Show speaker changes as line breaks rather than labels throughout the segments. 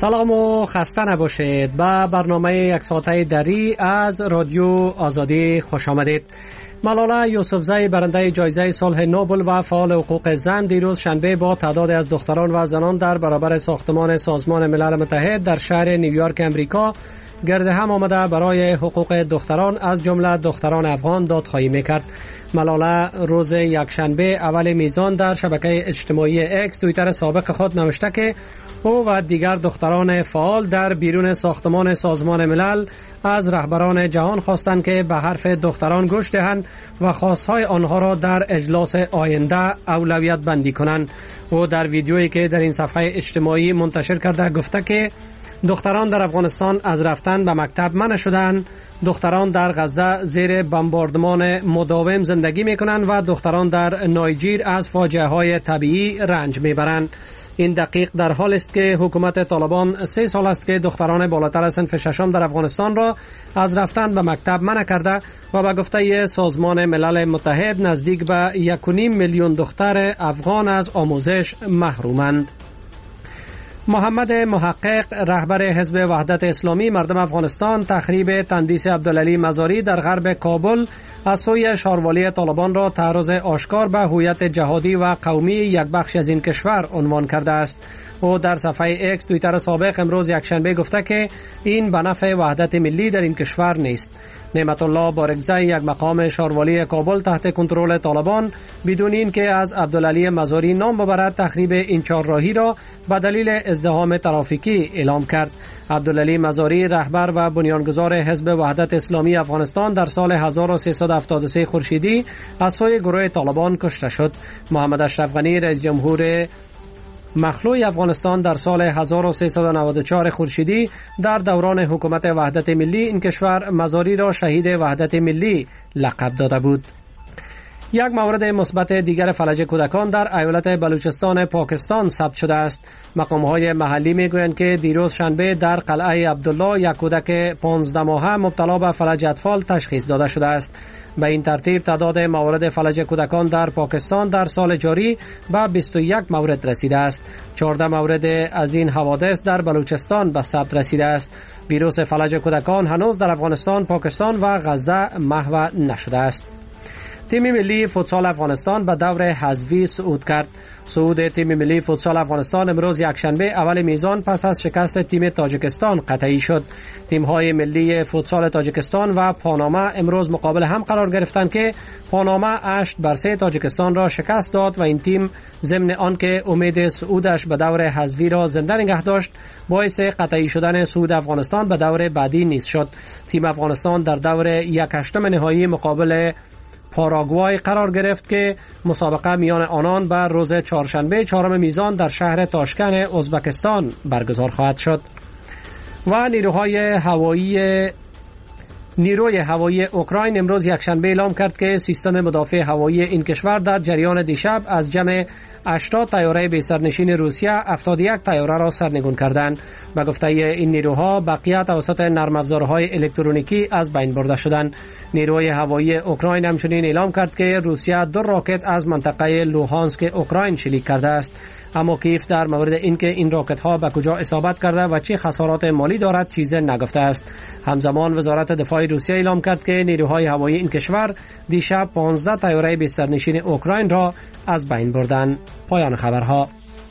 سلام و خسته نباشید. به برنامه یک ساعته دری از رادیو آزادی خوش آمدید. ملاله یوسفزی برنده جایزه صلح نوبل و فعال حقوق زن دیروز شنبه با تعدادی از دختران و زنان در برابر ساختمان سازمان ملل متحد در شهر نیویورک امریکا گرد هم آمده برای حقوق دختران از جمله دختران افغان دادخواهی میکرد. ملاله روز یکشنبه اول میزان در شبکه اجتماعی اکس توییتر سابق خود نوشته که او و دیگر دختران فعال در بیرون ساختمان سازمان ملل از رهبران جهان خواستند که به حرف دختران گوش دهند و خواستهای آنها را در اجلاس آینده اولویت بندی کنند. او در ویدیویی که در این صفحه اجتماعی منتشر کرده گفته که دختران در افغانستان از رفتن به مکتب منع شدند، دختران در غزه زیر بمباردمان مداوم زندگی میکنند و دختران در نایجیر از فاجعه های طبیعی رنج میبرند. این دقیق در حال است که حکومت طالبان 3 سال است که دختران بالاتر از صنف ششم در افغانستان را از رفتن به مکتب منع کرده و به گفته سازمان ملل متحد نزدیک به 1.5 میلیون دختر افغان از آموزش محرومند. محمد محقق رهبر حزب وحدت اسلامی مردم افغانستان تخریب تندیس عبدالعلی مزاری در غرب کابل از سوی شاروالی طالبان را تعرض آشکار به هویت جهادی و قومی یک بخش از این کشور عنوان کرده است. او در صفحه اکس توییتر سابق امروز یکشنبه گفته که این به نفع وحدت ملی در این کشور نیست. نعمت الله بارگزی یک مقام شاروالی کابل تحت کنترل طالبان بدون اینکه از عبدالعلی مزاری نام ببرد تخریب این چهارراهی را به دلیل ازدحام ترافیکی اعلام کرد. عبدالعلی مزاری رهبر و بنیانگذار حزب وحدت اسلامی افغانستان در سال 1373 خورشیدی از سوی گروه طالبان کشته شد. محمد اشرف غنی رئیس جمهور مخلوع افغانستان در سال 1394 خورشیدی در دوران حکومت وحدت ملی این کشور مزاری را شهید وحدت ملی لقب داده بود. یک مورد مثبت دیگر فلج کودکان در ایالت بلوچستان پاکستان ثبت شده است. مقام‌های محلی میگویند که دیروز شنبه در قلعه عبدالله یک کودک 15 ماهه مبتلا به فلج اطفال تشخیص داده شده است. به این ترتیب تعداد موارد فلج کودکان در پاکستان در سال جاری به 21 مورد رسیده است. 14 مورد از این حوادث در بلوچستان به ثبت رسیده است. ویروس فلج کودکان هنوز در افغانستان، پاکستان و غزه محو نشده است. تیم ملی فوتسال افغانستان به دور حذفی صعود کرد. صعود تیم ملی فوتسال افغانستان امروز یکشنبه اول میزان پس از شکست تیم تاجیکستان قطعی شد. تیم‌های ملی فوتسال تاجیکستان و پاناما امروز مقابل هم قرار گرفتند که پاناما 8-3 تاجیکستان را شکست داد و این تیم ضمن آنکه امید صعودش به دور حذفی را زنده نگه داشت باعث قطعی شدن صعود افغانستان به دور بعدی نیز شد. تیم افغانستان در دور 1/8 نهایی مقابل پاراگوای قرار گرفت که مسابقه میان آنان بر روز چهارشنبه 4 میزان در شهر تاشکن ازبکستان برگزار خواهد شد. و نیروی هوایی اوکراین امروز یکشنبه اعلام کرد که سیستم مدافع هوایی این کشور در جریان دیشب از جمع 80 طیاره بی سرنشین روسیه 71 طیاره را سرنگون کردند. به گفته این نیروها بقیه توسط نرم افزارهای الکترونیکی از بین برده شدند. نیروی هوایی اوکراین همچنین اعلام کرد که روسیه 2 راکت از منطقه لوهانسک اوکراین شلیک کرده است. اما کیف در مورد اینکه این راکت ها به کجا اصابت کرده و چه خسارات مالی دارد چیزی نگفته است. همزمان وزارت دفاع روسیه اعلام کرد که نیروهای هوایی این کشور دیشب 15 طیاره بی سرنشین اوکراین را از بین بردند. پایان خبرها.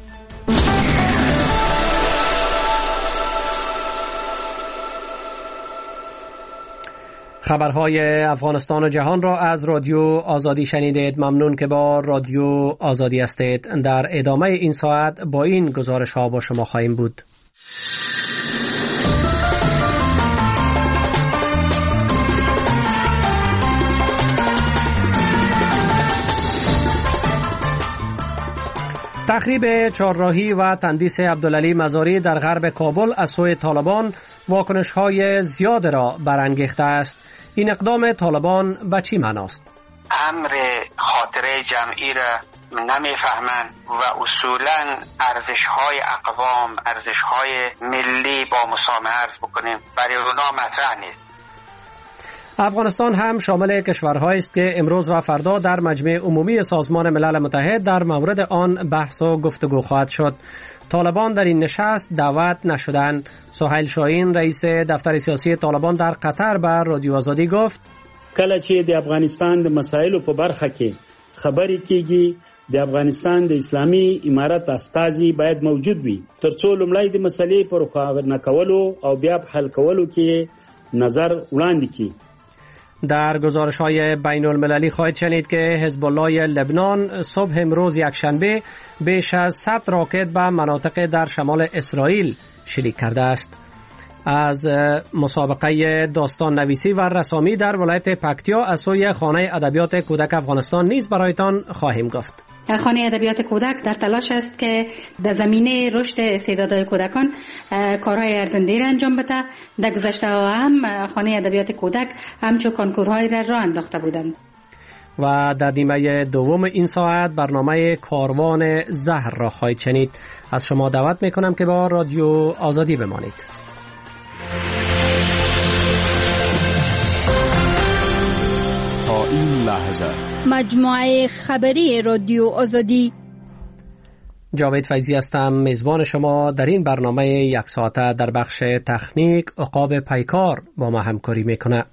خبرهای افغانستان و جهان را از رادیو آزادی شنیدید. ممنون که با رادیو آزادی هستید. در ادامه این ساعت با این گزارش ها با شما خواهیم بود. تخریب چهارراهی و تندیس عبدالعلی مزاری در غرب کابل از سوی طالبان واکنش‌های زیاد را برانگیخته است. این اقدام طالبان به چی معناست؟
امر خاطره جمعی را نمیفهمند و اصولا ارزش‌های اقوام، ارزش‌های ملی با مسامحه عرض بکنیم برای اونا مطرح نیست.
افغانستان هم شامل کشورهایی است که امروز و فردا در مجمع عمومی سازمان ملل متحد در مورد آن بحث و گفتگو خواهد شد. طالبان در این نشست دعوت نشدند. سهیل شاهین رئیس دفتر سیاسی طالبان در قطر به رادیو آزادی گفت:
کله چې د افغانستان د مسایلو په برخه کې خبرې کیږي د افغانستان د اسلامي امارت استازي باید موجود وي ترڅو لومړی د مسلې پر خبرنه کولو او بیا په حل کولو کې نظر وړاندې کړي.
در گزارش‌های بین‌المللی خواهید شنید که حزب الله لبنان صبح امروز یکشنبه بیش از 100 راکت به مناطق در شمال اسرائیل شلیک کرده است. از مسابقه داستان نویسی و رسامی در ولایت پکتیا از سوی خانه ادبیات کودک افغانستان نیز برایتان خواهیم گفت.
خانه ادبیات کودک در تلاش است که در زمینه رشد استعدادهای کودکان کارهای ارزنده را انجام بده. در گذشته هم خانه ادبیات کودک همچون کنکورهای را راه انداخته بودند.
و در نیمه دوم این ساعت برنامه کاروان زهر را خواهید شنید. از شما دعوت میکنم که با رادیو آزادی بمانید.
تا این لحظه
مجموعه خبری رادیو آزادی.
جاوید فیضی هستم، میزبان شما در این برنامه یک ساعته. در بخش تکنیک عقاب پیکار با ما همکاری میکنه.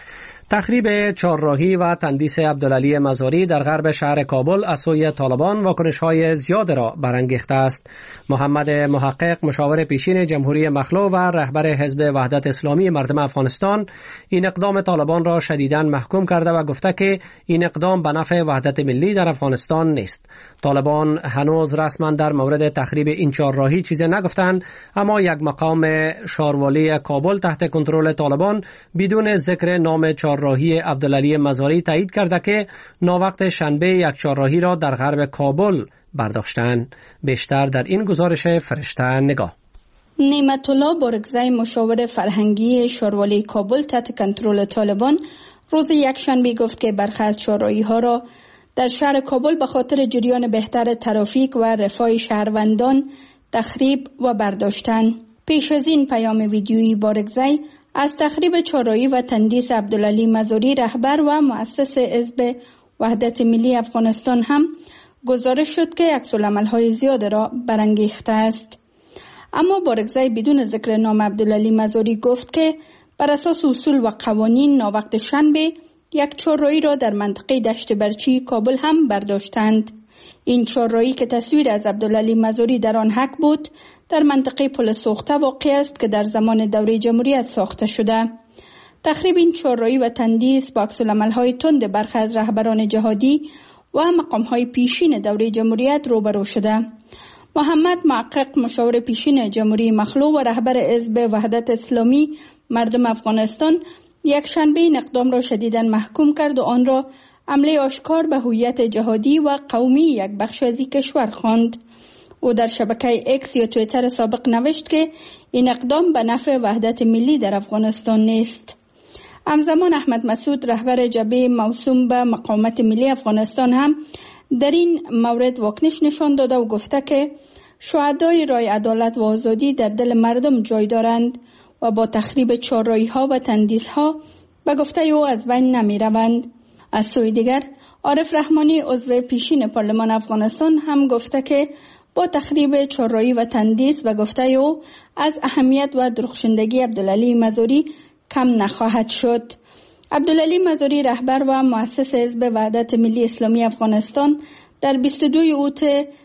تخریب چهارراهی و تندیس عبدالعلی مزاری در غرب شهر کابل از سوی طالبان واکنش‌های زیاد را برانگیخته است. محمد محقق، مشاور پیشین جمهوری مخلوع و رهبر حزب وحدت اسلامی مردم افغانستان، این اقدام طالبان را شدیداً محکوم کرده و گفته که این اقدام به نفع وحدت ملی در افغانستان نیست. طالبان هنوز رسما در مورد تخریب این چهارراهی چیزی نگفتند، اما یک مقام شاروالی کابل تحت کنترل طالبان بدون ذکر نام چهارراهی عبدالعلی مزاری تایید کرده که ناوقت شنبه یک چهارراهی را در غرب کابل برداشتند. بیشتر در این گزارش فرشته نگاه.
نعمت الله بارگزای، مشاور فرهنگی شاروالی کابل تحت کنترل طالبان، روز یکشنبه گفت که برخی از چهارراهی ها را در شهر کابل به خاطر جریان بهتر ترافیک و رفاه شهروندان تخریب و برداشتن. پیش از این پیام ویدیویی بارگزای از تخریب چهارراهی و تندیس عبدالعلی مزاری، رهبر و مؤسس حزب وحدت ملی افغانستان، هم گزارش شد که عکس‌العمل‌های زیاد را برانگیخته است. اما بارگزای بدون ذکر نام عبدالعلی مزاری گفت که بر اساس اصول و قوانین ناوقت شنبه یک چهارراهی را در منطقه دشت برچی کابل هم برداشتند. این چهارراهی که تصویر از عبدالعلی مزاری در آن حک بود، در منطقه پل سوخته واقع است که در زمان دوره جمهوریت ساخته شده. تخریب این چهارراهی و تندیس با عکس‌العمل‌های تند برخی از رهبران جهادی و مقام‌های پیشین دوره جمهوریت روبرو شده. محمد محقق، مشاور پیشین جمهوری مخلوع و رهبر حزب وحدت اسلامی مردم افغانستان، یک شنبه این اقدام را شدیداً محکوم کرد و آن را حمله آشکار به هویت جهادی و قومی یک بخش از این کشور خواند. او در شبکه اکس یا توییتر سابق نوشت که این اقدام به نفع وحدت ملی در افغانستان نیست. همزمان احمد مسعود، رهبر جبهه موسوم به مقاومت ملی افغانستان، هم در این مورد واکنش نشان داده و گفته که شهدای راه عدالت و آزادی در دل مردم جای دارند و با تخریب چهارراهی ها و تندیس ها به گفته او از بین نمی روند. از سوی دیگر عارف رحمانی، عضو پیشین پارلمان افغانستان، هم گفته که با تخریب چهارراهی و تندیس و گفته او از اهمیت و درخشندگی عبدالعلی مزاری کم نخواهد شد. عبدالعلی مزاری، رهبر و مؤسس حزب وحدت ملی اسلامی افغانستان، در 22 اوت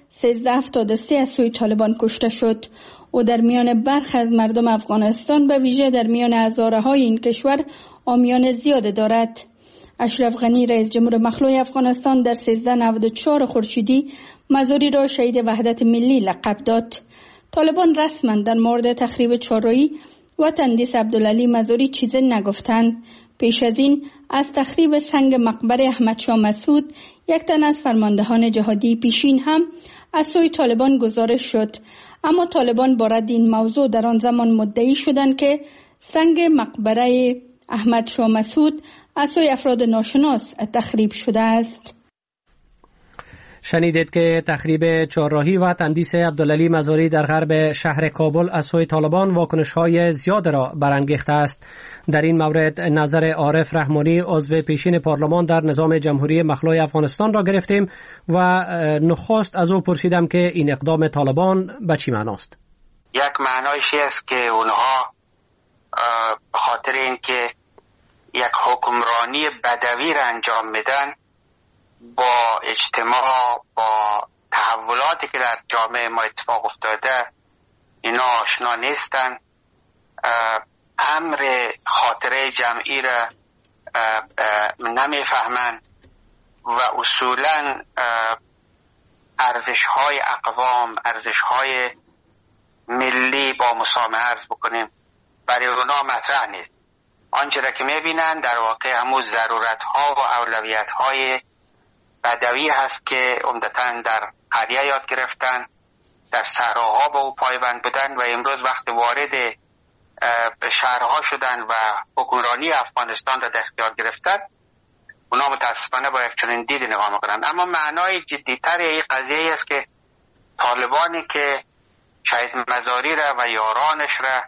1373 از سوی طالبان کشته شد. او در میان برخی از مردم افغانستان، به ویژه در میان هزاره‌های این کشور، عامیان زیاد دارد. اشرف غنی، رئیس جمهور مخلوع افغانستان، در 1394 خورشیدی مزاری را شهید وحدت ملی لقب داد. طالبان رسما در مورد تخریب چهارراهی و تندیس عبدالعلی مزاری چیزی نگفتند. پیش از این از تخریب سنگ مقبره احمد شاه مسعود، یک تن از فرماندهان جهادی پیشین، هم از سوی طالبان گزارش شد. اما طالبان با رد این موضوع در آن زمان مدعی شدند که سنگ مقبره احمد شاه مسعود از سوی افراد ناشناس تخریب شده است.
شنیدید که تخریب چهارراهی و تندیس عبدالعلی مزاری در غرب شهر کابل از سوی طالبان واکنش‌های زیاد را برانگیخته است. در این مورد نظر عارف رحمانی عضو پیشین پارلمان در نظام جمهوری مخلوع افغانستان را گرفتیم و نخست از او پرسیدم که این اقدام طالبان به چی معناست؟
یک معنایش است که اونها به خاطر اینکه یک حکمرانی بدوی را انجام میدن، با اجتماع، با تحولاتی که در جامعه ما اتفاق افتاده اینا آشنا نیستن، امر خاطره جمعی را نمیفهمند و اصولا ارزش‌های اقوام، ارزش‌های ملی با مسامحه عرض بکنیم برای اونا مطرح نیست. آنچه را که میبینن در واقع همون ضرورت‌ها و اولویت‌های بدوی هست که عمدتاً در قریه یاد گرفتن، در صحراها با او پایبند بودن و امروز وقت وارد شهرها شدن و حکمرانی افغانستان را در اختیار گرفتن، اونا متاسفانه با یک چنین دید نگاه میکنند. اما معنای جدی‌تر این قضیه است که طالبانی که شهید مزاری را و یارانش را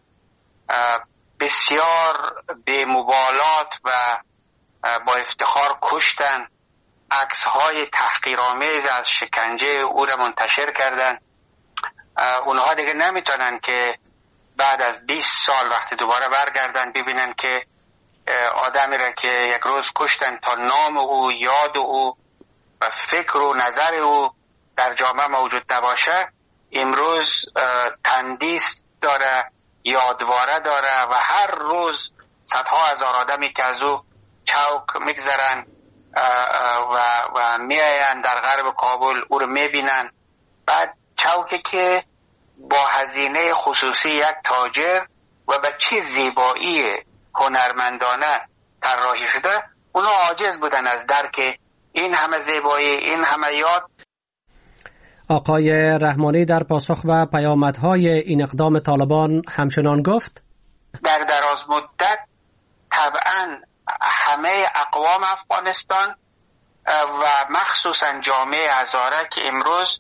بسیار به مبالات و با افتخار کشتن، عکس‌های تحقیرآمیز از شکنجه او را منتشر کردن، اونها دیگه نمیتونن که بعد از 20 سال وقتی دوباره برگردن ببینن که آدمی را که یک روز کشتن تا نام او، یاد او و فکر و نظر او در جامعه موجود نباشه، امروز تندیس داره، یادواره داره و هر روز صدها هزار آدمی که از او چوک میگذرن و میاین در غرب کابل او رو میبینن. بعد چوکی که با هزینه خصوصی یک تاجر و به چه زیبایی هنرمندانه طراحی شده، اونا عاجز بودن از درک این همه زیبایی، این همه یاد.
آقای رحمانی در پاسخ و پیامدهای این اقدام طالبان همچنان گفت:
در دراز مدت طبعا همه اقوام افغانستان و مخصوصا جامعه هزاره که امروز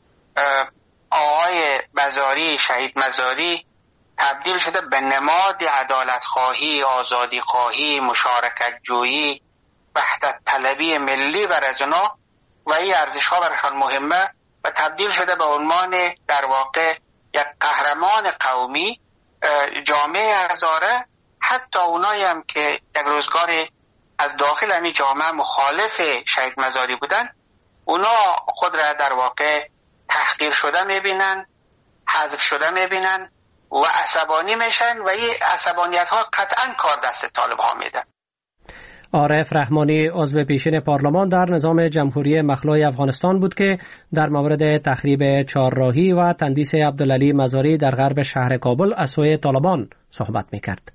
آقای مزاری، شهید مزاری تبدیل شده به نماد عدالت خواهی، آزادی خواهی، مشارکت جویی، وحدت طلبی ملی بر از اونا و این ارزش ها برشان مهمه و تبدیل شده به عنوان در واقع یک قهرمان قومی. جامعه هزاره حتی اونایی هم که یک روزگار از داخل همین جامعه مخالف شهید مزاری بودن، اونا خود را در واقع تحقیر شده میبینن، حذف شده میبینن و عصبانی میشن و این عصبانیت ها قطعا کار دست طالب ها میده.
عارف رحمانی عضو پیشین پارلمان در نظام جمهوری مخلوع افغانستان بود که در مورد تخریب چهارراهی و تندیس عبدالعلی مزاری در غرب شهر کابل از سوی طالبان صحبت میکرد.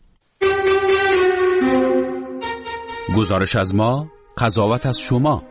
گزارش از ما، قضاوت از شما.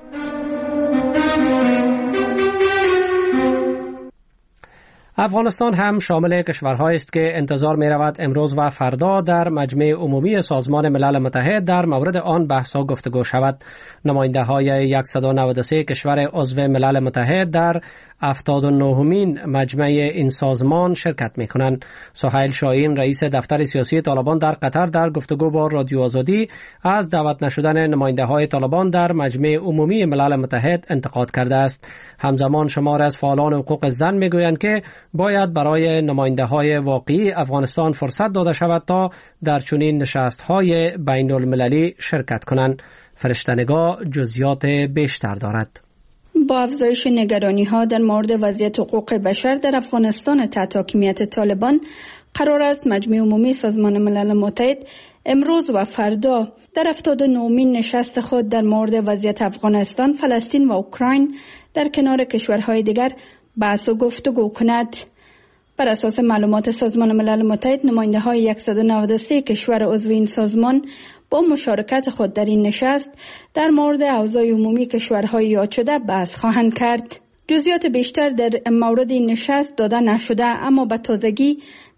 افغانستان هم شامل کشورهایی است که انتظار می رود امروز و فردا در مجمع عمومی سازمان ملل متحد در مورد آن بحث و گفتگو شود. نماینده های 193 کشور عضو ملل متحد در 79مین مجمع این سازمان شرکت می کنند. سهیل شاهین رئیس دفتر سیاسی طالبان در قطر در گفتگو با رادیو آزادی از دعوت نشدن نماینده های طالبان در مجمع عمومی ملل متحد انتقاد کرده است. همزمان شمار از فعالان حقوق زن می گویند که باید برای نماینده های واقعی افغانستان فرصت داده شود تا در چنین نشست های بین المللی شرکت کنند. فرشته‌نگاه جزئیات بیشتر دارد.
با افزایش نگرانی‌ها در مورد وضعیت حقوق بشر در افغانستان تحت حاکمیت طالبان، قرار است مجمع عمومی سازمان ملل متحد امروز و فردا در 79مین نشست خود در مورد وضعیت افغانستان، فلسطین و اوکراین در کنار کشورهای دیگر بحث و گفتگو کند. بر اساس معلومات سازمان ملل متحد، نماینده‌های 193 کشور عضو این سازمان با مشارکت خود در این نشست در مورد اوضاع عمومی کشورهای یاد شده بحث خواهند کرد. جزئیات بیشتر در مورد این نشست داده نشده، اما به تازگی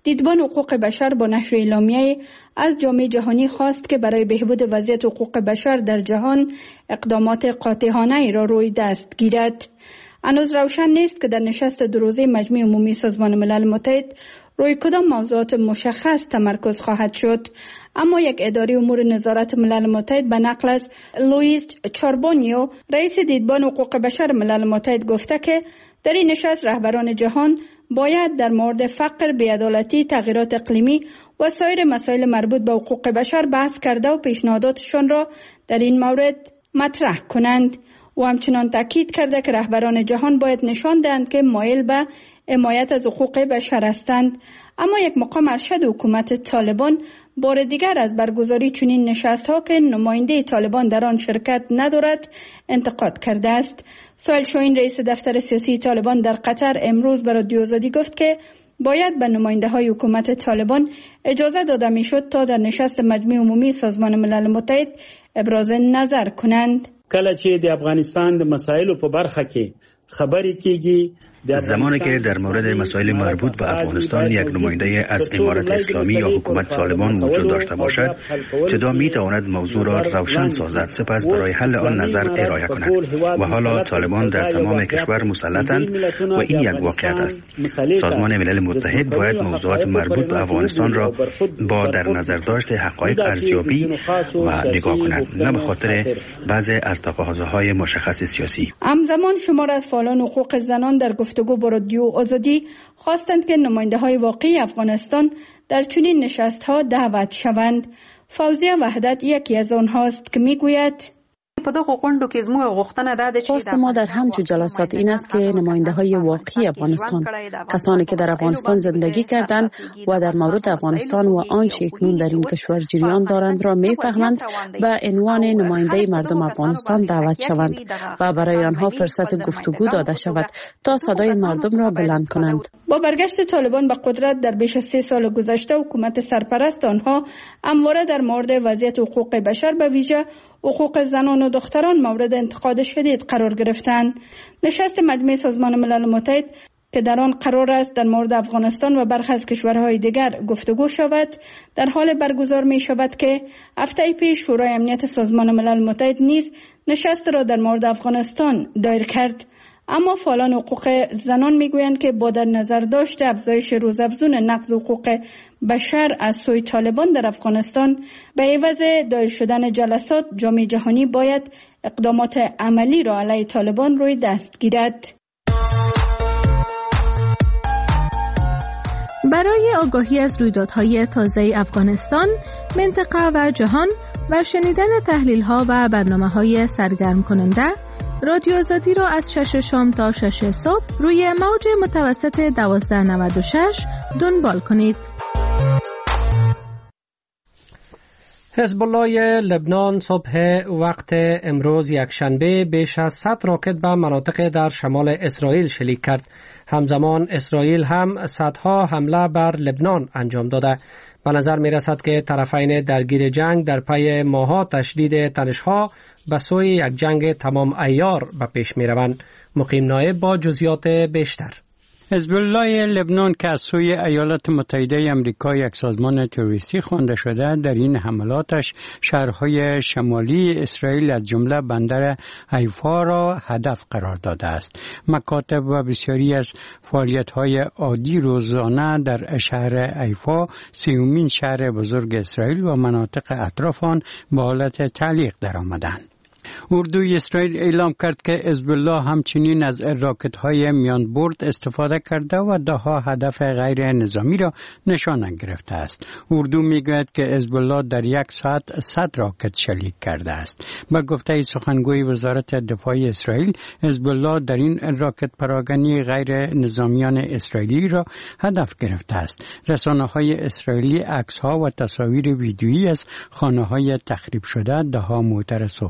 دیدبان حقوق بشر با نشر اعلامیه از جامعه جهانی خواست که برای بهبود وضعیت حقوق بشر در جهان اقدامات قاطعانه را روی دست گیرد. هنوز روشن نیست که در نشست دو روزه مجمع عمومی سازمان ملل متحد روی کدام موضوعات مشخص تمرکز خواهد شد، اما یک اداره امور نظارت ملل متحد به نقل از لوئیس چاربونیو رئیس دیدبان حقوق بشر ملل متحد گفته که در این نشست رهبران جهان باید در مورد فقر، بی‌عدالتی، تغییرات اقلیمی و سایر مسائل مربوط به حقوق بشر بحث کرده و پیشنهاداتشان را در این مورد مطرح کنند. و همچنان تاکید کرده که رهبران جهان باید نشان دهند که مایل به حمایت از حقوق بشر هستند. اما یک مقام ارشد حکومت طالبان بار دیگر از برگزاری چنین نشست‌ها که نماینده طالبان در آن شرکت ندارد انتقاد کرده است. سهیل شاهین رئیس دفتر سیاسی طالبان در قطر امروز به رادیو آزادی گفت که باید به نماینده‌های حکومت طالبان اجازه داده میشد تا در نشست مجمع عمومی سازمان ملل متحد ابراز نظر کنند.
کله چې د افغانستان د مسایلو په برخه کې خبرې کیږي،
زمانی که در مورد مسائل مربوط به افغانستان یک نماینده از امارت اسلامی یا حکومت طالبان وجود داشته باشد، ابتدا می تواند موضوع را روشن سازد، سپس برای حل آن نظر ارائه کند. و حالا طالبان در تمام کشور مسلطند و این یک واقعیت است. سازمان ملل متحد باید موضوعات مربوط به افغانستان را با در نظر داشت حقایق ارزیابی و نگاه کند، نه به خاطر بعضی از تقاضاهای مشخص سیاسی.
همزمان شمار از فعالان حقوق زنان در گفتگو با رادیو آزادی خواستند که نماینده‌های واقعی افغانستان در چنین نشست‌ها دعوت شوند. فوزیه وحدت یکی از آنهاست که می‌گوید
خواست ما در همچون جلسات این است که نماینده‌های واقعی افغانستان، کسانی که در افغانستان زندگی کردند و در مورد افغانستان و آنچه اکنون در این کشور جریان دارند را می‌فهمند، به عنوان نماینده مردم افغانستان دعوت شوند و برای آنها فرصت گفتگو داده شود تا صدای مردم را بلند کنند.
با برگشت طالبان به قدرت در بیش از 3 سال گذشته، حکومت سرپرست آنها همواره در مورد وضعیت حقوق بشر به ویژه حقوق زنان و دختران مورد انتقاد شدید قرار گرفتند. نشست مجمع سازمان ملل متحد که در آن قرار است در مورد افغانستان و برخی از کشورهای دیگر گفتگو شود، در حال برگزار می شود که هفته پیش شورای امنیت سازمان ملل متحد نیز نشست را در مورد افغانستان دایر کرد. اما فعالان حقوق زنان میگویند که با در نظر داشت افزایش روزافزون نقض حقوق بشر از سوی طالبان در افغانستان، به عوض دایر شدن جلسات، جامعه جهانی باید اقدامات عملی را علیه طالبان روی دست گیرد.
برای آگاهی از رویدادهای تازه افغانستان، منطقه و جهان و شنیدن تحلیل‌ها و برنامه‌های سرگرم کننده، رادیو آزادی را از 6 شام تا 6 صبح روی موج متوسط 1296 دنبال کنید.
حزب الله لبنان صبح وقت امروز یکشنبه بیش از 100 راکت به مناطق در شمال اسرائیل شلیک کرد. همزمان اسرائیل هم صدها حمله بر لبنان انجام داده. به نظر می رسد که طرفین درگیر جنگ در پی ماها تشدید تنش‌ها به سوی یک جنگ تمام عیار به پیش می روند. مقیم نایب با جزئیات بیشتر.
حزب الله لبنان که از سوی ایالات متحده آمریکا یک سازمان تروریستی خوانده شده، در این حملاتش شهرهای شمالی اسرائیل از جمله بندر حیفا را هدف قرار داده است. مکاتب و بسیاری از فعالیت‌های عادی روزانه در شهر حیفا، سومین شهر بزرگ اسرائیل و مناطق اطراف آن، به حالت تعلیق درآمدند. اردوی اسرائیل اعلام کرد که حزب الله همچنین از راکت‌های میان برد استفاده کرده و ده‌ها هدف غیر نظامی را نشانه گرفته است. اردو میگوید که حزب الله در یک ساعت 100 راکت شلیک کرده است. به گفته سخنگوی وزارت دفاع اسرائیل، حزب الله در این راکت پراکنی غیر نظامیان اسرائیلی را هدف گرفته است. رسانه‌های اسرائیلی عکس‌ها و تصاویر ویدیویی از خانه‌های تخریب شده، ده‌ها موتر سوخته،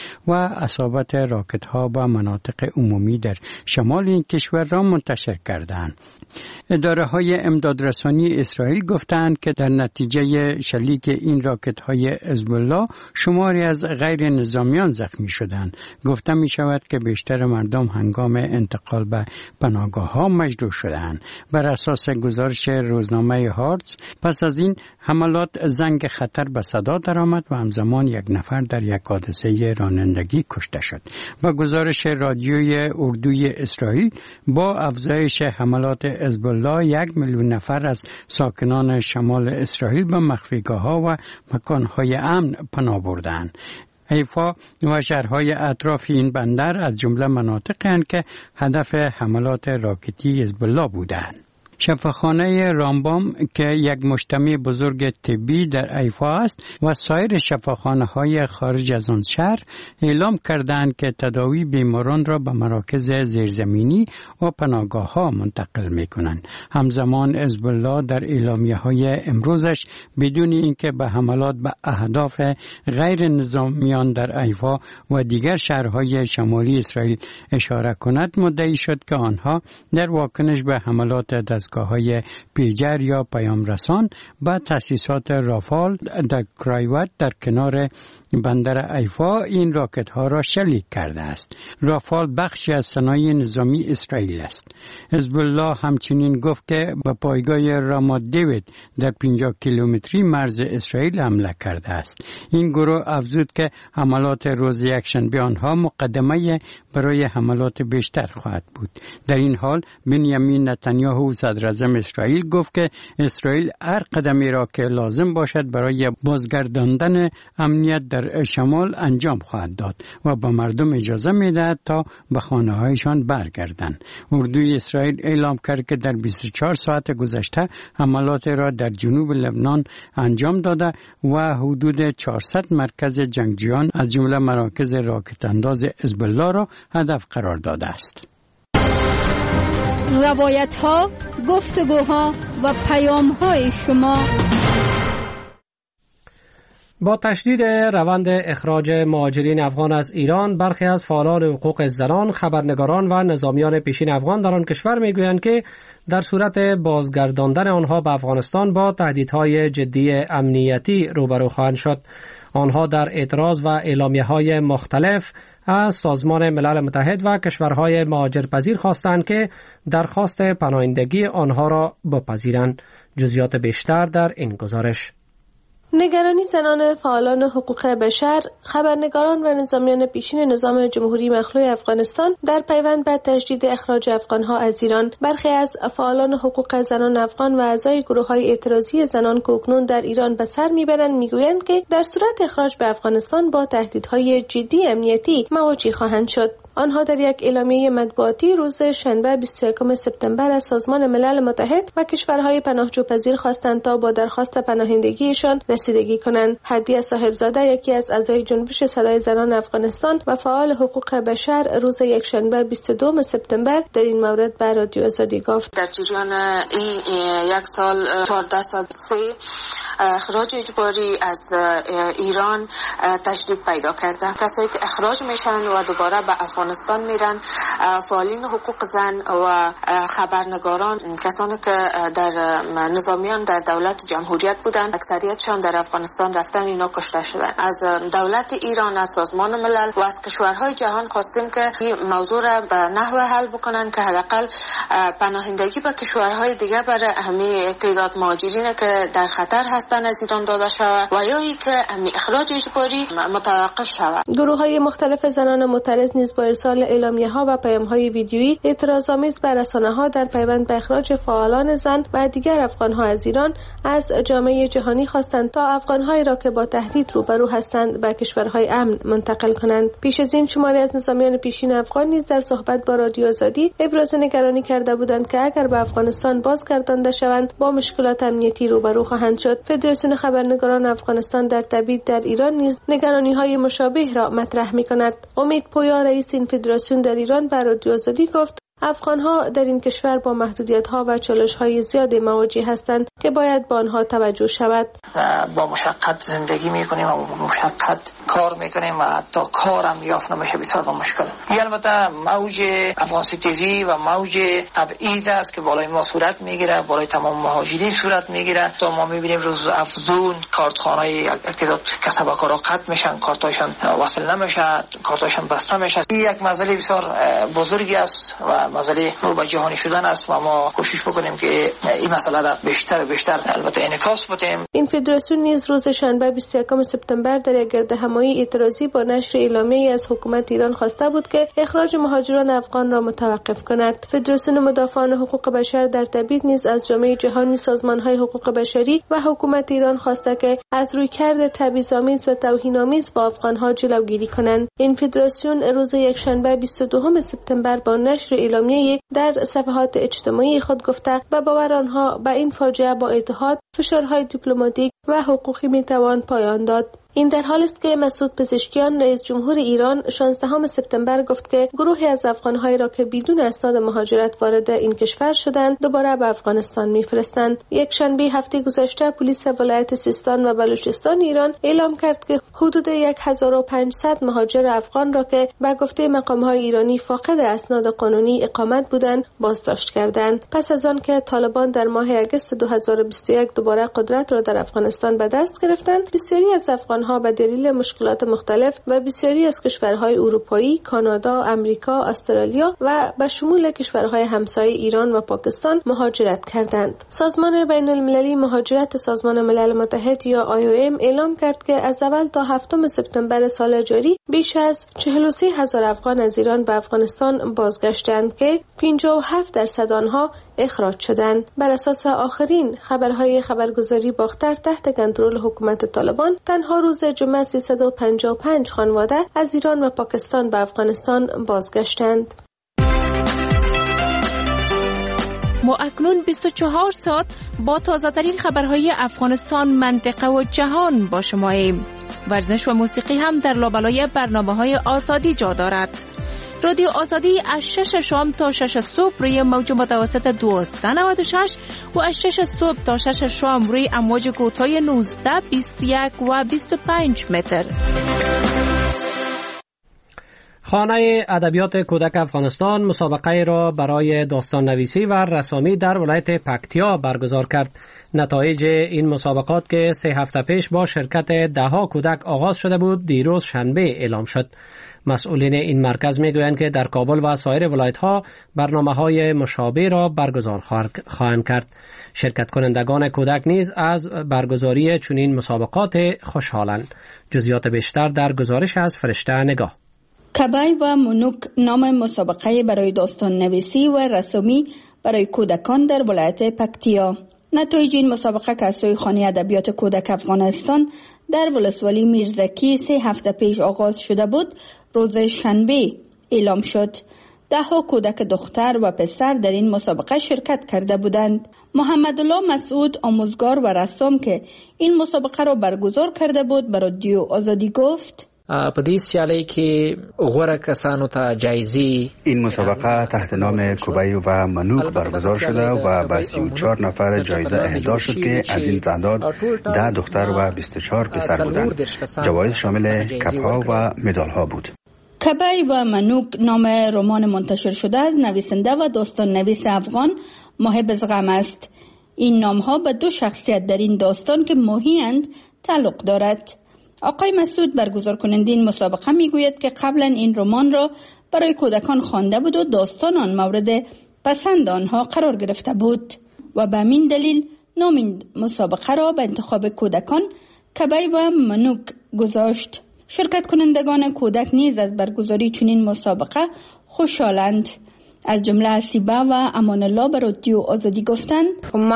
و اصابت راکت ها به مناطق عمومی در شمال این کشور را منتشر کردند. اداره های امدادرسانی اسرائیل گفتند که در نتیجه شلیک این راکت های حزب الله شماری از غیر نظامیان زخمی شدند. گفته می شود که بیشتر مردم هنگام انتقال به پناهگاه ها مجروح شدند. بر اساس گزارش روزنامه هارتز پس از این حملات زنگ خطر به صدا درآمد و همزمان یک نفر در یک حادثه رانندگی کشته شد. با گزارش رادیوی اردوی اسرائیل با افزایش حملات حزب الله 1 میلیون نفر از ساکنان شمال اسرائیل به مخفیگاه‌ها و مکان‌های امن پناه بردند. حیفا و شهرهای اطراف این بندر از جمله مناطقی هستند که هدف حملات راکتی حزب الله بودند. شفاخانه رامبام که یک مجتمع بزرگ طبی در حیفا است و سایر شفاخانه‌های خارج از آن شهر اعلام کردند که تداوی بیماران را به مراکز زیرزمینی و پناهگاه‌ها منتقل می‌کنند. همزمان حزب الله در اعلامیه‌های امروزش بدون اینکه به حملات به اهداف غیر نظامیان در حیفا و دیگر شهرهای شمالی اسرائیل اشاره کند مدعی شد که آنها در واکنش به حملات دستگاه‌های پیجر یا پیام رسان به تأسیسات رافال در کرایوت در کنار بندر حیفا این راکت ها را شلیک کرده است. رافال بخشی از صنایع نظامی اسرائیل است. حزب الله همچنین گفت که به پایگاه رامات دیوید در 50 کیلومتری مرز اسرائیل حمله کرده است. این گروه افزود که حملات روز یکشنبه آنها مقدمه برای حملات بیشتر خواهد بود. در این حال بنیامین نتانیاهو صدر اعظم اسرائیل گفت که اسرائیل هر قدمی را که لازم باشد برای بازگرداندن امنیت در شمال انجام خواهد داد و به مردم اجازه می‌دهد تا به خانه‌هایشان برگردند. اردوی اسرائیل اعلام کرد که در 24 ساعت گذشته حملات را در جنوب لبنان انجام داده و حدود 400 مرکز جنگجویان از جمله مراکز راکت انداز حزب الله را هدف قرار داده است.
روایت‌ها، گفتگوها و پیام‌های شما.
با تشدید روند اخراج مهاجرین افغان از ایران، برخی از فعالان حقوق زنان، خبرنگاران و نظامیان پیشین افغان در آن کشور میگویند که در صورت بازگرداندن آنها به افغانستان با تهدیدهای جدی امنیتی روبرو خواهند شد. آنها در اعتراض و اعلامیه‌های مختلف از سازمان ملل متحد و کشورهای مهاجرپذیر خواستند که درخواست پناهندگی آنها را بپذیرند. جزئیات بیشتر در این گزارش.
نگرانی زنان فعالان حقوق بشر، خبرنگاران و نظامیان پیشین نظام جمهوری مخلوع افغانستان در پیوند به تجدید اخراج افغانها از ایران. برخی از فعالان حقوق زنان افغان و اعضای گروه‌های اعتراضی زنان که اکنون در ایران به سر میبرند میگویند که در صورت اخراج به افغانستان با تهدیدهای جدی امنیتی مواجه خواهند شد. آنها در یک اعلامیه مطبوعاتی روز شنبه 21 سپتامبر از سازمان ملل متحد و کشورهای پناهجوپذیر خواستند تا با درخواست پناهندگیشان رسیدگی کنند. هدیه صاحبزاده، یکی از اعضای جنبش صدای زنان افغانستان و فعال حقوق بشر، روز یکشنبه 22 سپتامبر در این مورد به رادیو آزادی گفت:
در جریان این یک سال 1403 اخراج اجباری از ایران تشدید پیدا کرده. کسایی که اخراج میشن و دوباره به افغانستان میرن، فعالین حقوق زن و خبرنگاران، کسانی که در نظامیان در دولت جمهوریت بودند، اکثریتشان در افغانستان رفتن، اینا کشته شدن. از دولت ایران، از سازمان ملل و از کشورهای جهان خواستیم که این موضوع را به نحو حل بکنن که حداقل پناهندگی به کشورهای دیگه برای همین تعداد مهاجرین که در خطر هستند از ایران داده شود و یا اینکه اخراج اجباری متوقف شود.
گروه‌های مختلف زنان معترض نیز با ارسال اعلامیه‌ها و پیام‌های ویدیویی اعتراض‌آمیز بر رسانه‌ها در پیوند به اخراج فعالان زن و دیگر افغان‌ها از ایران از جامعه جهانی خواستند تا افغان‌هایی را که با تهدید روبرو هستند به کشورهای امن منتقل کنند. پیش از این شماری از نظامیان پیشین افغان نیز در صحبت با رادیو آزادی ابراز نگرانی کرده بودند که اگر به افغانستان بازگردانده شوند با مشکلات امنیتی روبرو خواهند شد. فدراسیون خبرنگاران افغانستان در تبعید در ایران نیز نگرانی‌های مشابه را مطرح می‌کند. امید پویا، رئیس این فدراسیون در ایران، به رادیو آزادی گفت: افغان‌ها در این کشور با محدودیت‌ها و چالش‌های زیادی مواجه هستند که باید با آنها توجه شود.
با مشقت زندگی می‌کنیم و با مشقت کار می‌کنیم و تا کارم یافت نمیشه، بسیار با مشکل. البته موج افغان‌ستیزی و موج تبعیض است که بالای ما صورت می‌گیره، بالای تمام مهاجرین صورت می‌گیره. تا ما می‌بینیم روز افزون کارتخانه‌های اقتدار کسب و کارا قطع میشن، کارتاشون وصل نمیشه، کارتاشون بسته میشه. این یک مسئله بسیار بزرگی است و مسئله رو به جهانی شدن است و ما کوشش بکنیم که این مسئله را بیشتر و بیشتر البته انعکاس بدیم.
این فدراسیون نیز روز شنبه 21 سپتامبر در یک گردهمایی اعتراضی با نشر اعلامیه‌ای از حکومت ایران خواسته بود که اخراج مهاجران افغان را متوقف کند. فدراسیون مدافعان حقوق بشر در تبعید نیز از جامعه جهانی، سازمان‌های حقوق بشری و حکومت ایران خواسته که از رویکرد تبعیض‌آمیز و توهین‌آمیز با افغان‌ها جلوگیری کنند. این فدراسیون روز یکشنبه 22 سپتامبر با نشر اعلامیه‌ای در صفحات اجتماعی خود گفته و باور آنها به این فاجعه با اتحاد، فشارهای دیپلماتیک و حقوقی میتوان پایان داد. این در حالی است که مسعود پزشکیان رئیس جمهور ایران 16 سپتامبر گفت که گروهی از افغان‌هایی را که بدون اسناد مهاجرت وارد این کشور شدند دوباره به افغانستان می‌فرستند. یک شنبه هفته گذشته پلیس ولایت سیستان و بلوچستان ایران اعلام کرد که حدود 1500 مهاجر افغان را که به گفته مقام‌های ایرانی فاقد اسناد قانونی اقامت بودند بازداشت کردند. پس از آن که طالبان در ماه اگست 2021 دوباره قدرت را در افغانستان به دست گرفتند، بسیاری از افغان به دلیل مشکلات مختلف و بسیاری از کشورهای اروپایی، کانادا، امریکا، استرالیا و به شمول کشورهای همسایه ایران و پاکستان مهاجرت کردند. سازمان بین المللی مهاجرت سازمان ملل متحد یا IOM اعلام کرد که از اول تا 7 سپتامبر سال جاری بیش از 43,000 افغان از ایران به افغانستان بازگشتند که 57% آنها اخراج شدند. بر اساس آخرین خبرهای خبرگزاری باختر تحت کنترل حکومت طالبان تنها روز جمعه 355 خانواده از ایران و پاکستان به افغانستان بازگشتند.
ما اکنون 24 ساعت با تازه ترین خبرهای افغانستان، منطقه و جهان با شماییم. ورزش و موسیقی هم در لابلای برنامه‌های آزادی جا دارد. رادیو آزادی از 6 شام تا 6 صبح روی موج متوسط 1296 و از 6 صبح تا 6 شام روی امواج کوتاه 19، 21 و 25 متر.
خانه ادبیات کودک افغانستان مسابقه را برای داستان نویسی و رسامی در ولایت پکتیا برگزار کرد. نتایج این مسابقات که 3 هفته پیش با شرکت 10 کودک آغاز شده بود دیروز شنبه اعلام شد. مسئولین این مرکز میگویند که در کابل و سایر ولایت‌ها برنامه‌های مشابه را برگزار خواهند کرد. شرکت کنندگان کودک نیز از برگزاری چنین مسابقات خوشحالند. جزئیات بیشتر در گزارش از فرشته نگاه.
کبای و منوک نام مسابقه برای داستان نویسی و رسامی برای کودکان در ولایت پکتیا. نتایج این مسابقه که از سوی خانه ادبیات کودک افغانستان در ولسوالی میرزکی 3 هفته پیش آغاز شده بود روز شنبه اعلام شد. 10 کودک دختر و پسر در این مسابقه شرکت کرده بودند. محمدالله مسعود آموزگار و رسام که این مسابقه را برگزار کرده بود به رادیو آزادی گفت:
په دې سیالۍ کې غوره کسانو ته جایزې.
این مسابقه تحت نام کوبای و منوک برگزار شده و به 34 نفر جایزه اهدا شد که از این تعداد 10 دختر و 24 پسر بودند. جوایز شامل کپ‌ها و مدال‌ها بود.
کبای و منوک نام رمان منتشر شده از نویسنده و داستان نویس افغان محب زغم است. این نام‌ها به 2 شخصیت در این داستان که ماهی‌اند تعلق دارد. آقای مسعود برگزار کننده این مسابقه میگوید که قبلا این رمان را برای کودکان خوانده بود و داستان آن مورد پسند آنها قرار گرفته بود و به همین دلیل نام این مسابقه را به انتخاب کودکان کبای و منوک گذاشت. شرکت کنندگان کودک نیز از برگزاری چنین مسابقه خوشحالند. از جمله اسیبه و امان الله به رادیو آزادی گفتند: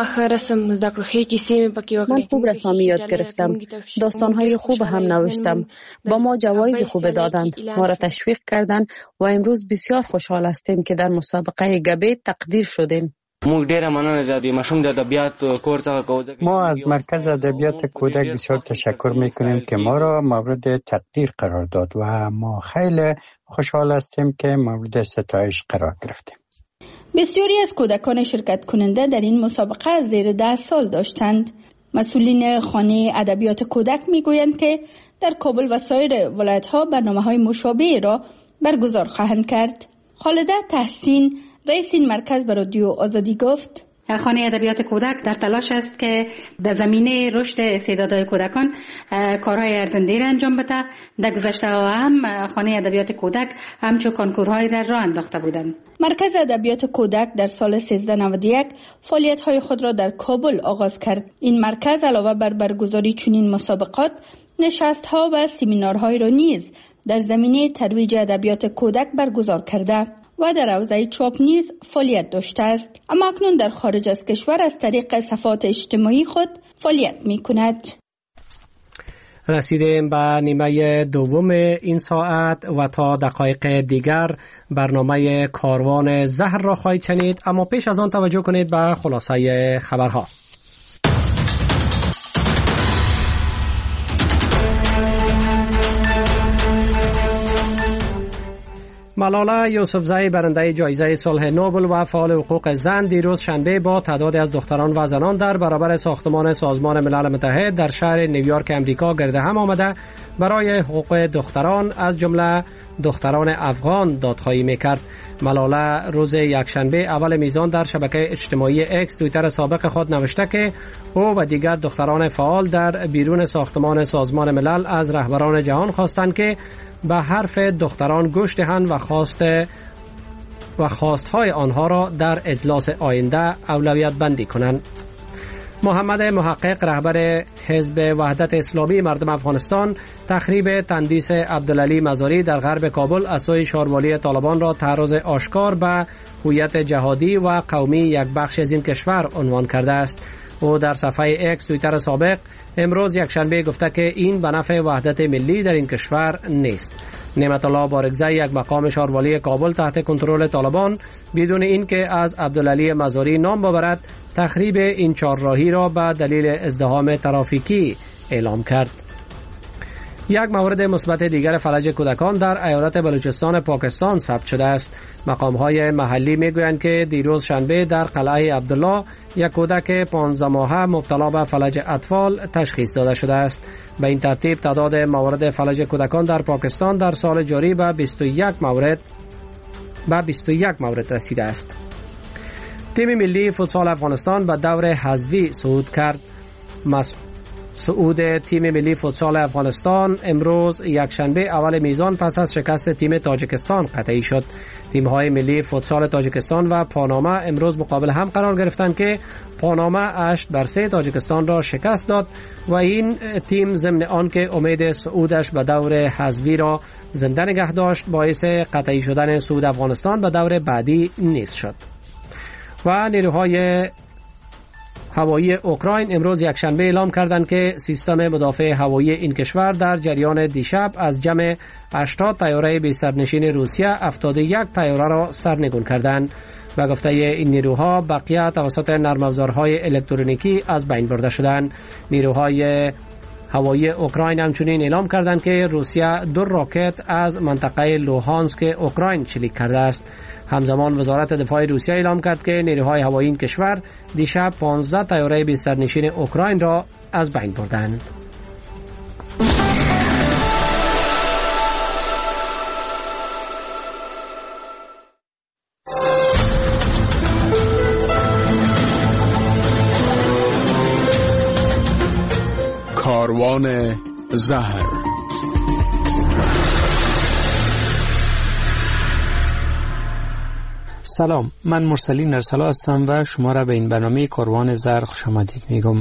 من خوب رسامی یاد گرفتم. داستانهای خوب هم نوشتم. با ما جوایز خوب دادند. ما را تشویق کردند و امروز بسیار خوشحال هستیم که در مسابقه گبه تقدیر شدیم.
ما از مرکز ادبیات کودک بسیار تشکر میکنیم که ما را مورد تقدیر قرار داد و ما خیلی خوشحال هستیم که مورد ستایش قرار گرفتیم.
بسیاری از کودکان شرکت کننده در این مسابقه زیر 10 سال داشتند. مسئولین خانه ادبیات کودک میگویند که در کابل و سایر ولایت‌ها برنامه‌های مشابه را برگزار خواهند کرد. خالده تحسین رئیس این مرکز به رادیو آزادی گفت:
خانه ادبیات کودک در تلاش است که در زمینه رشد استعدادهای کودکان کارهای ارزنده را انجام بده. در گذشته هم خانه ادبیات کودک همچون کنکورهای را انداخته بودند.
مرکز ادبیات کودک در سال 1391 فعالیت‌های خود را در کابل آغاز کرد. این مرکز علاوه بر برگزاری چنین مسابقات، نشست‌ها و سمینارهای را نیز در زمینه ترویج ادبیات کودک برگزار کرده و در حوزه چاپ نیز فعالیت داشته است، اما اکنون در خارج از کشور از طریق صفحات اجتماعی خود فعالیت می‌کند.
رسیدیم به نیمه دوم این ساعت و تا دقایق دیگر برنامه کاروان زهر را خواهید شنید، اما پیش از آن توجه کنید به خلاصه خبرها. ملاله یوسفزئی برنده جایزه صلح نوبل و فعال حقوق زن دیروز شنبه با تعدادی از دختران و زنان در برابر ساختمان سازمان ملل متحد در شهر نیویورک امریکا گرد هم آمده برای حقوق دختران از جمله دختران افغان دادخواهی میکرد. ملاله روز یکشنبه اول میزان در شبکه اجتماعی اکس توییتر سابق خود نوشته که او و دیگر دختران فعال در بیرون ساختمان سازمان ملل از رهبران جهان خواستند که به حرف دختران گوش دهند و خواستهای آنها را در اجلاس آینده اولویت بندی کنند. محمد محقق رهبر حزب وحدت اسلامی مردم افغانستان تخریب تندیس عبدالعلی مزاری در غرب کابل از سوی شاروالی طالبان را تعرض آشکار به هویت جهادی و قومی یک بخش از این کشور عنوان کرده است. او در صفحه اکس توییتر سابق امروز یکشنبه گفته که این به نفع وحدت ملی در این کشور نیست. نعمت الله بارگزئی یک مقام شاروالی کابل تحت کنترل طالبان بدون اینکه از عبدالعلی مزاری نام ببرد تخریب این چهارراهی را به دلیل ازدحام ترافیکی اعلام کرد. یک مورد مثبت دیگر فلج کودکان در ایالت بلوچستان پاکستان ثبت شده است. مقام‌های محلی می‌گویند که دیروز شنبه در قلعه عبدالله یک کودک 15 ماهه مبتلا به فلج اطفال تشخیص داده شده است. به این ترتیب تعداد موارد فلج کودکان در پاکستان در سال جاری به 21 مورد رسیده است. تیم ملی فوتسال افغانستان به دور حذفی صعود کرد. صعود تیم ملی فوتسال افغانستان امروز یکشنبه اول میزان پس از شکست تیم تاجیکستان قطعی شد. تیم‌های ملی فوتسال تاجیکستان و پاناما امروز مقابل هم قرار گرفتند که پاناما 8-3 تاجیکستان را شکست داد و این تیم ضمن آن که امید صعودش به دور حذفی را زنده نگه داشت باعث قطعی شدن صعود افغانستان به دور بعدی نیز شد. و نیروهای هوایی اوکراین امروز یکشنبه اعلام کردند که سیستم مدافع هوایی این کشور در جریان دیشب از جمع 80 طیاره بی سرنشین روسیه 71 طیاره را سرنگون کردند. و گفته این نیروها بقیه توسط نرم افزارهای الکترونیکی از بین برده شدند. نیروهای هوایی اوکراین همچنین اعلام کردند که روسیه 2 راکت از منطقه لوهانسک اوکراین چلیک کرده است. همزمان وزارت دفاع روسیه اعلام کرد که نیروهای هوایی این کشور دیشب 15 طیاره بی سرنشین اوکراین را از بین بردند.
کاروان زهر.
سلام، من مرسلین ارسلا هستم و شما را به این برنامه کاروان زهر خوش آمدید میگم.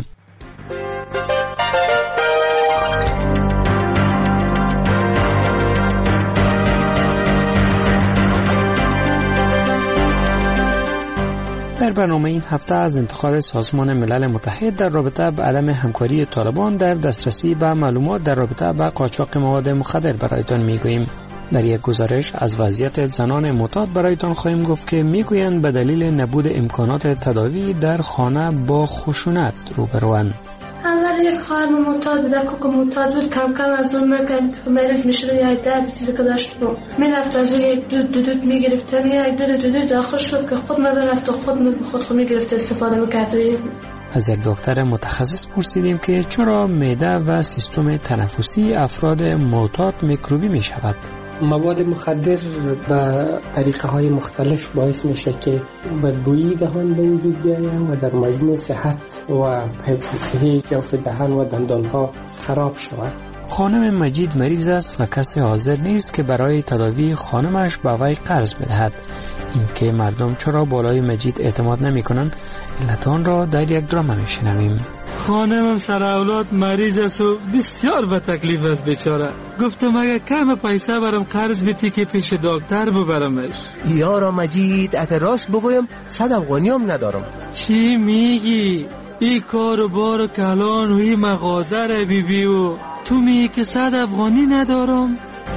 در برنامه این هفته از انتقاد سازمان ملل متحد در رابطه با عدم همکاری طالبان در دسترسی به معلومات در رابطه با قاچاق مواد مخدر برایتان میگوییم. در یک گزارش از وضعیت زنان معتاد برایتان خواهیم گفت که میگویند به دلیل نبود امکانات تداوی در خانه با خشونت روبروند.
اول
یک خواهر معتاد بود، کوک معتاد بود، کم کم از اون مریض میشد یا درد چیزی که داشت میرفت از اون یک دود میگرفت، یک دود آخر شد که خود میرفت و خود میگرفت استفاده میکرد.
از یک دکتر متخصص پرسیدیم که چرا معده و سیستم تنفسی افراد معتاد میکروبی میشود.
مواد مخدر به طریقه های مختلف باعث میشه که بدبویی دهان به وجود بیاید و در مجموع صحت و حفظ صحی جوف دهان و دندان ها خراب شود.
خانم مجید مریض است و کسی حاضر نیست که برای تداوی خانمش به وی قرض بدهد. اینکه مردم چرا بالای مجید اعتماد نمی کنند علت آن را در یک درام میشنویم.
خانمم سر اولاد مریض است و بسیار به تکلیف است بیچاره. گفتم اگه کم پیسه برام قرض بدی که پیش دکتر ببرمش.
یارا مجید اگه راست بگویم 100 افغانی هم ندارم.
چی میگی؟ این کار و بار کلان و این مغازه را بیبی و تو میگی که 100 افغانی ندارم؟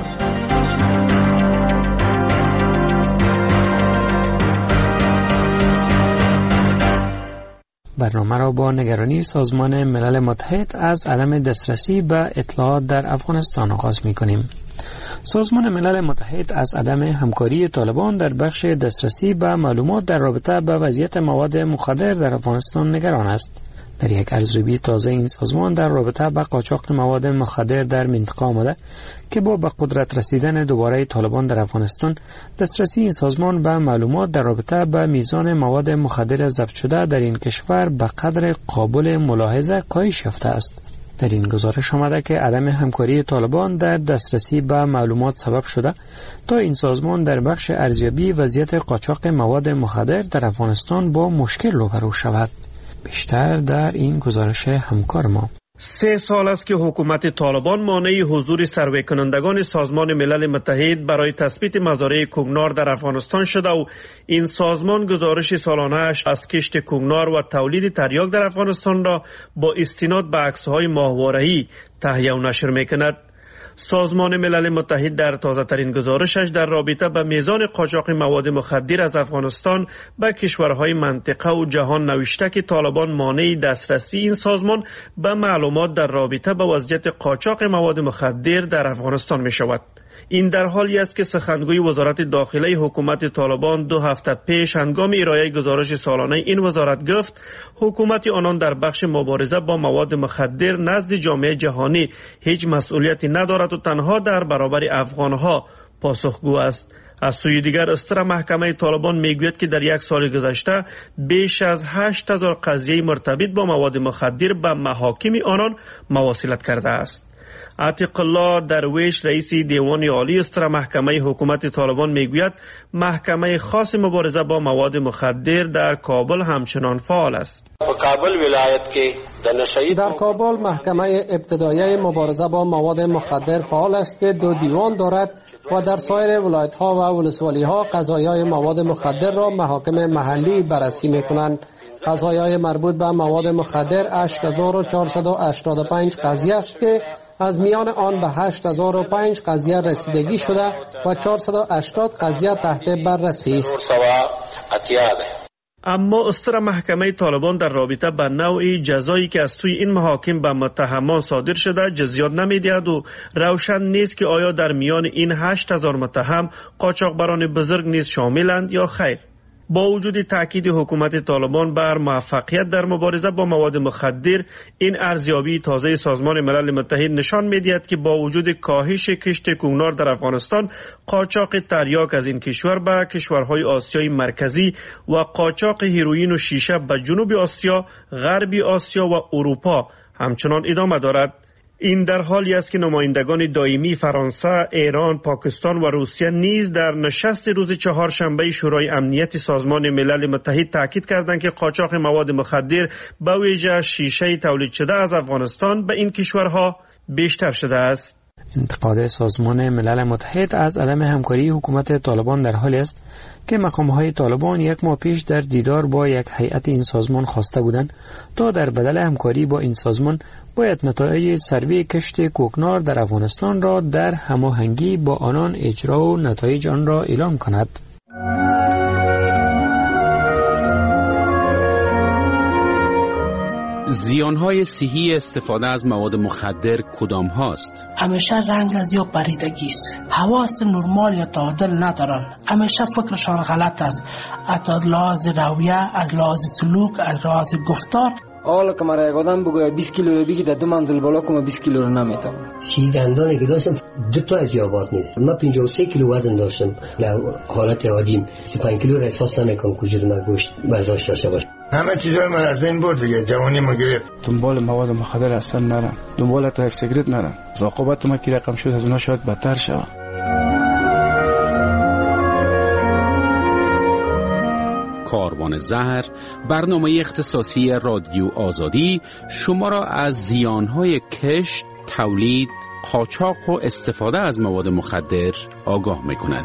برنامه را با نگرانی سازمان ملل متحد از عدم دسترسی به اطلاعات در افغانستان آغاز می کنیم. سازمان ملل متحد از عدم همکاری طالبان در بخش دسترسی به معلومات در رابطه با وضعیت مواد مخدر در افغانستان نگران است. در یک ارزیابی تازه این سازمان در رابطه با قاچاق مواد مخدر در منطقه آمده که با به قدرت رسیدن دوباره طالبان در افغانستان دسترسی این سازمان به معلومات در رابطه با میزان مواد مخدر ضبط شده در این کشور به قدر قابل ملاحظه کاهش یافته است. در این گزارش آمده که عدم همکاری طالبان در دسترسی به معلومات سبب شده تا این سازمان در بخش ارزیابی وضعیت قاچاق مواد مخدر در افغانستان با مشکل روبرو شود. بیشتر در این گزارش همکار ما.
3 سال است که حکومت طالبان مانع حضور سروی کنندگان سازمان ملل متحد برای تثبیت مزارع کوکنار در افغانستان شده و این سازمان گزارش سالانه‌اش از کشت کوکنار و تولید تریاک در افغانستان را با استناد به عکس‌های ماهواره‌ای تهیه و نشر می‌کند. سازمان ملل متحد در تازه ترین گزارشش در رابطه به میزان قاچاق مواد مخدر از افغانستان به کشورهای منطقه و جهان نوشته که طالبان مانع دسترسی این سازمان به معلومات در رابطه به وضعیت قاچاق مواد مخدر در افغانستان می شود. این در حالی است که سخنگوی وزارت داخله حکومت طالبان 2 هفته پیش هنگام ارائه گزارش سالانه این وزارت گفت حکومت آنان در بخش مبارزه با مواد مخدر نزد جامعه جهانی هیچ مسئولیتی ندارد و تنها در برابر افغانها پاسخگو است. از سوی دیگر استر محکمه طالبان میگوید که در 1 سال گذشته بیش از 8000 قضیه مرتبط با مواد مخدر به محاکم آنان مواصلت کرده است. عتیق الله درویش رئیس دیوان عالی استر محکمه حکومت طالبان میگوید محکمه خاص مبارزه با مواد مخدر در کابل همچنان فعال است.
در کابل محکمه ابتدایی مبارزه با مواد مخدر فعال است که 2 دیوان دارد و در سایر ولایت ها و ولسوالی ها قضایای مواد مخدر را محاکم محلی بررسی می کنند. قضایای مربوط به مواد مخدر 8485 قضیه است که از میان آن به 8005 قضیه رسیدگی شده و 480 قضیه تحت بررسی است.
اما استر محکمه طالبان در رابطه با نوع جزایی که از سوی این محاکم به متهمان صادر شده جزیات نمی‌دهد و روشن نیست که آیا در میان این 8000 متهم قاچاقبران بزرگ نیز شاملند یا خیر. با وجود تاکید حکومت طالبان بر موفقیت در مبارزه با مواد مخدر، این ارزیابی تازه سازمان ملل متحد نشان می‌دهد که با وجود کاهش کشت کوکنار در افغانستان، قاچاق تریاک از این کشور به کشورهای آسیای مرکزی و قاچاق هیروئین و شیشه به جنوب آسیا، غرب آسیا و اروپا همچنان ادامه دارد. این در حالی است که نمایندگان دائمی فرانسه، ایران، پاکستان و روسیه نیز در نشست روز 4 شنبه شورای امنیت سازمان ملل متحد تاکید کردند که قاچاق مواد مخدر به ویژه شیشه تولید شده از افغانستان به این کشورها بیشتر شده است.
انتقاد سازمان ملل متحد از عدم همکاری حکومت طالبان در حالی است که مقام‌های طالبان 1 ماه پیش در دیدار با یک هیئت این سازمان خواسته بودند تا در بدل همکاری با این سازمان باید نتایج سروی کشت کوکنار در افغانستان را در هماهنگی با آنان اجرا و نتایج آن را اعلام کند.
زیانهای صحی استفاده از مواد مخدر کدام هاست؟
همیشه رنگ از یا پریدگی است. حواس نرمال یا تعادل ندارن. همیشه فکرشان غلط است. از لحاظ رویه، از لحاظ سلوک، از لحاظ گفتار.
حالا که مرا یک آدم بگوید 20 کیلو رو بگی در 2 منزل بالا کنم 20 کیلو رو نمیتونم.
دندانی که داشتم 2 تا از یابات نیست. من 53 کیلو وزن داشتم. در حالت عادیم 35 کیلو را احساس نمیکنم که من گوشت برداشت داشته باشم.
همه چیزای من از بین برد دیگه. جوانی ما گرفت.
دنبال مواد مخدر اصلا نرم. دنبال تا یک سیگرت نرم. عاقبت ما که رقم شد از اونها شاید بدتر شود.
کاروان زهر، برنامه اختصاصی رادیو آزادی شما را از زیانهای کشت، تولید، قاچاق و استفاده از مواد مخدر آگاه می‌کند.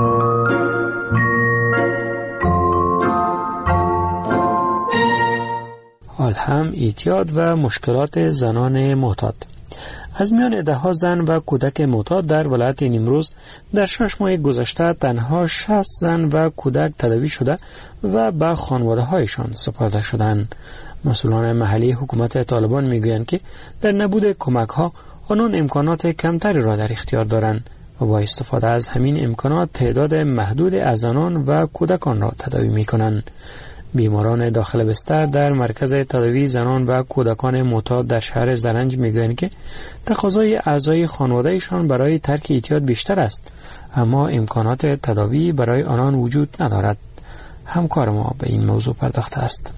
حال هم اعتیاد و مشکلات زنان معتاد. از میان ده‌ها زن و کودک معتاد در ولایت نیمروز در 6 ماه گذشته تنها 60 زن و کودک تداوی شده و به خانواده‌هایشان سپرده شدند. مسئولان محلی حکومت طالبان میگویند که در نبود کمک‌ها آنان امکانات کمتری را در اختیار دارند و با استفاده از همین امکانات تعداد محدود از زنان و کودکان را تداوی می‌کنند. بیماران داخل بستر در مرکز تداوی زنان و کودکان معتاد در شهر زرنج میگویند که تقاضای اعضای خانواده‌شان برای ترک اعتیاد بیشتر است، اما امکانات تداوی برای آنان وجود ندارد. همکار ما به این موضوع پرداخته است.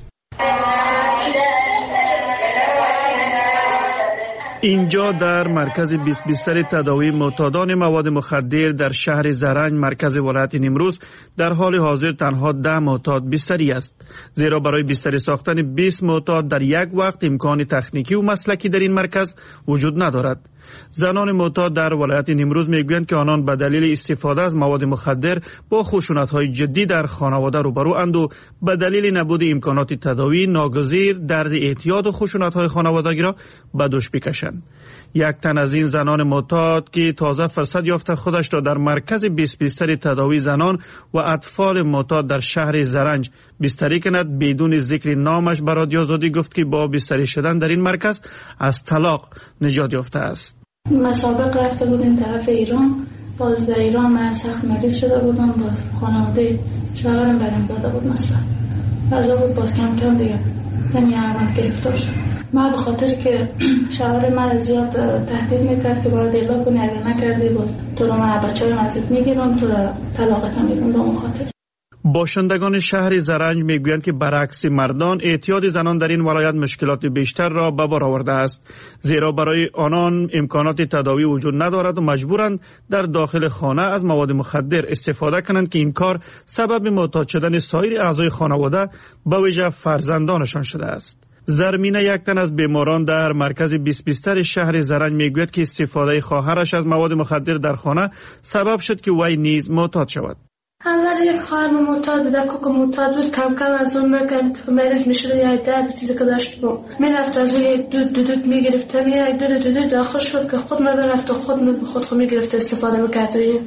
اینجا در مرکز 20 بستر تداوی معتادان مواد مخدر در شهر زرنج مرکز ولایت نیمروز در حال حاضر تنها 10 معتاد بستری است، زیرا برای بستری ساختن 20 معتاد در یک وقت امکان تکنیکی و مسلکی در این مرکز وجود ندارد. زنان معتاد در ولایت نیمروز میگویند که آنان به دلیل استفاده از مواد مخدر با خشونت‌های جدی در خانواده روبرو اند و به دلیل نبود امکانات تداوی ناگزیر درد اعتیاد و خشونت‌های خانوادگی را به دوش بکشند. یک تن از این زنان معتاد که تازه فرصت یافته خودش را در مرکز 20 بستر تداوی زنان و اطفال معتاد در شهر زرنج بستری کند بدون ذکر نامش به رادیو آزادی گفت که با بستری شدن در این مرکز از طلاق نجات یافته است.
مسابقه رفته بودیم طرف ایران، باز در ایران من سخت مریض شده بودم، باز خانواده شوهرم برام داده بود مثلا از بود، باز کم کم دیگه نمی عمل گرفتار شد. من به خاطر که شوهر من زیاد تهدید میکرد که باید اعلام کنی، اگر نکردی باز تو رو من بچه رو ازت میگیرم، تو رو طلاقت هم میدم. به اون خاطر
باشندگان شهر زرنج میگویند که برعکس مردان اعتیاد زنان در این ولایت مشکلات بیشتر را به بار آورده است، زیرا برای آنان امکانات تداوی وجود ندارد و مجبورند در داخل خانه از مواد مخدر استفاده کنند که این کار سبب معتاد شدن سایر اعضای خانواده به ویژه فرزندانشان شده است. زرمینه یک تن از بیماران در مرکز 20 بستر شهر زرنج میگوید که استفاده خواهرش از مواد مخدر در خانه سبب شد که وی نیز معتاد شود.
اول یک خواهر معتاد بود، کوک معتاد بود، کم کم از اون مکن مریض میشد، یا درد چیزی که داشت بود میرفت از اون یک دود میگرفت، یک دود آخر شد که خود میرفت و خود میگرفت استفاده میکرد.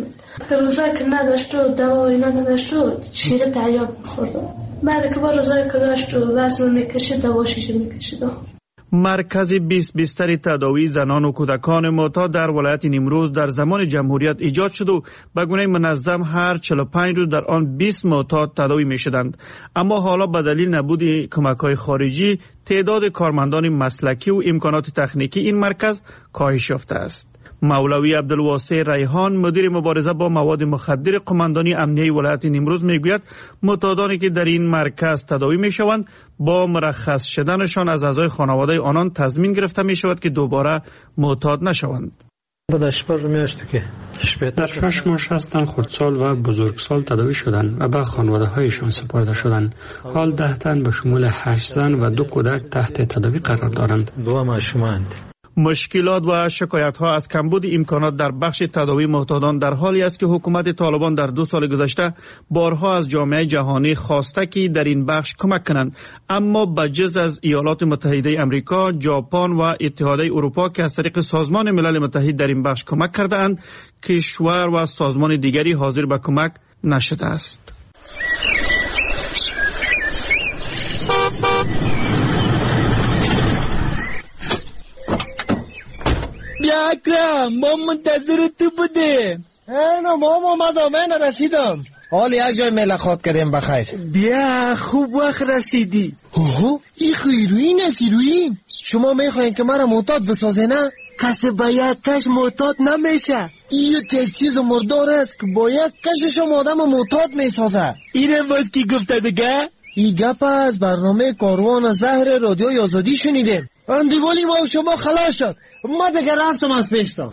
که روزایی که نداشت و دوا و اینا نداشت و شیره تریاک میخورد، بعد که با روزایی که داشت و وزن میکشید دواشیش میکشید.
مرکز 20 بستر تداوی زنان و کودکان معتاد در ولایت نیمروز در زمان جمهوریت ایجاد شد و به گونه منظم هر 45 روز در آن 20 معتاد تداوی می شدند، اما حالا به دلیل نبود کمک‌های خارجی تعداد کارمندان مسلکی و امکانات تکنیکی این مرکز کاهش یافته است. مولوی عبدالواسع ریحان مدیر مبارزه با مواد مخدر قماندانی امنیه ولایت نیمروز میگوید معتادانی که در این مرکز تداوی میشوند با مرخص شدنشان از اعضای خانواده آنان تضمین گرفته می شود که دوباره معتاد نشوند.
در 6 ماه 60 خردسال و بزرگسال تداوی شدند و به خانواده هایشان سپرده شدند. حال 10 تن به شمول 8 زن و 2 کودک تحت تداوی قرار دارند. 2 معشومند.
مشکلات و شکایت ها از کمبود امکانات در بخش تداوی معتادان در حالی است که حکومت طالبان در 2 سال گذشته بارها از جامعه جهانی خواسته که در این بخش کمک کنند، اما بجز از ایالات متحده آمریکا، ژاپن و اتحادیه اروپا که از طریق سازمان ملل متحد در این بخش کمک کرده اند، کشور و سازمان دیگری حاضر به کمک نشده است.
بیا اکرم، ما منتظر تو بودیم.
اینا ما اومدم، من رسیدم. حال یک جای ملاقات کردیم بخیر.
بیا خوب وقت رسیدی.
اوه این هیروین است. هیروین شما میخواین که مرا معتاد بسازه نه؟
کسی باید کش معتاد نمیشه.
این یک چیز مردار است که باید کشش آدم معتاد میسازه.
اینه باز کی گفته دیگه؟
این گپ از برنامه کاروان زهر رادیوی آزادی شنیدیم. اندیوالی ما شما خلاص شد. ما دیگه رفتم از پیشتا.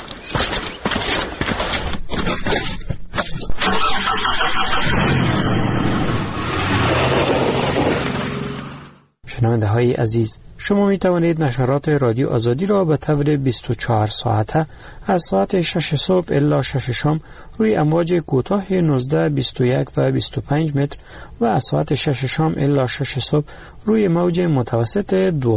شنونده های عزیز، شما می توانید نشرات رادیو آزادی را به طور 24 ساعته از ساعت 6 صبح الی 6 شام روی امواج کوتاه 19, 21 و 25 متر و از ساعت 6 شام الی 6 صبح روی موج متوسط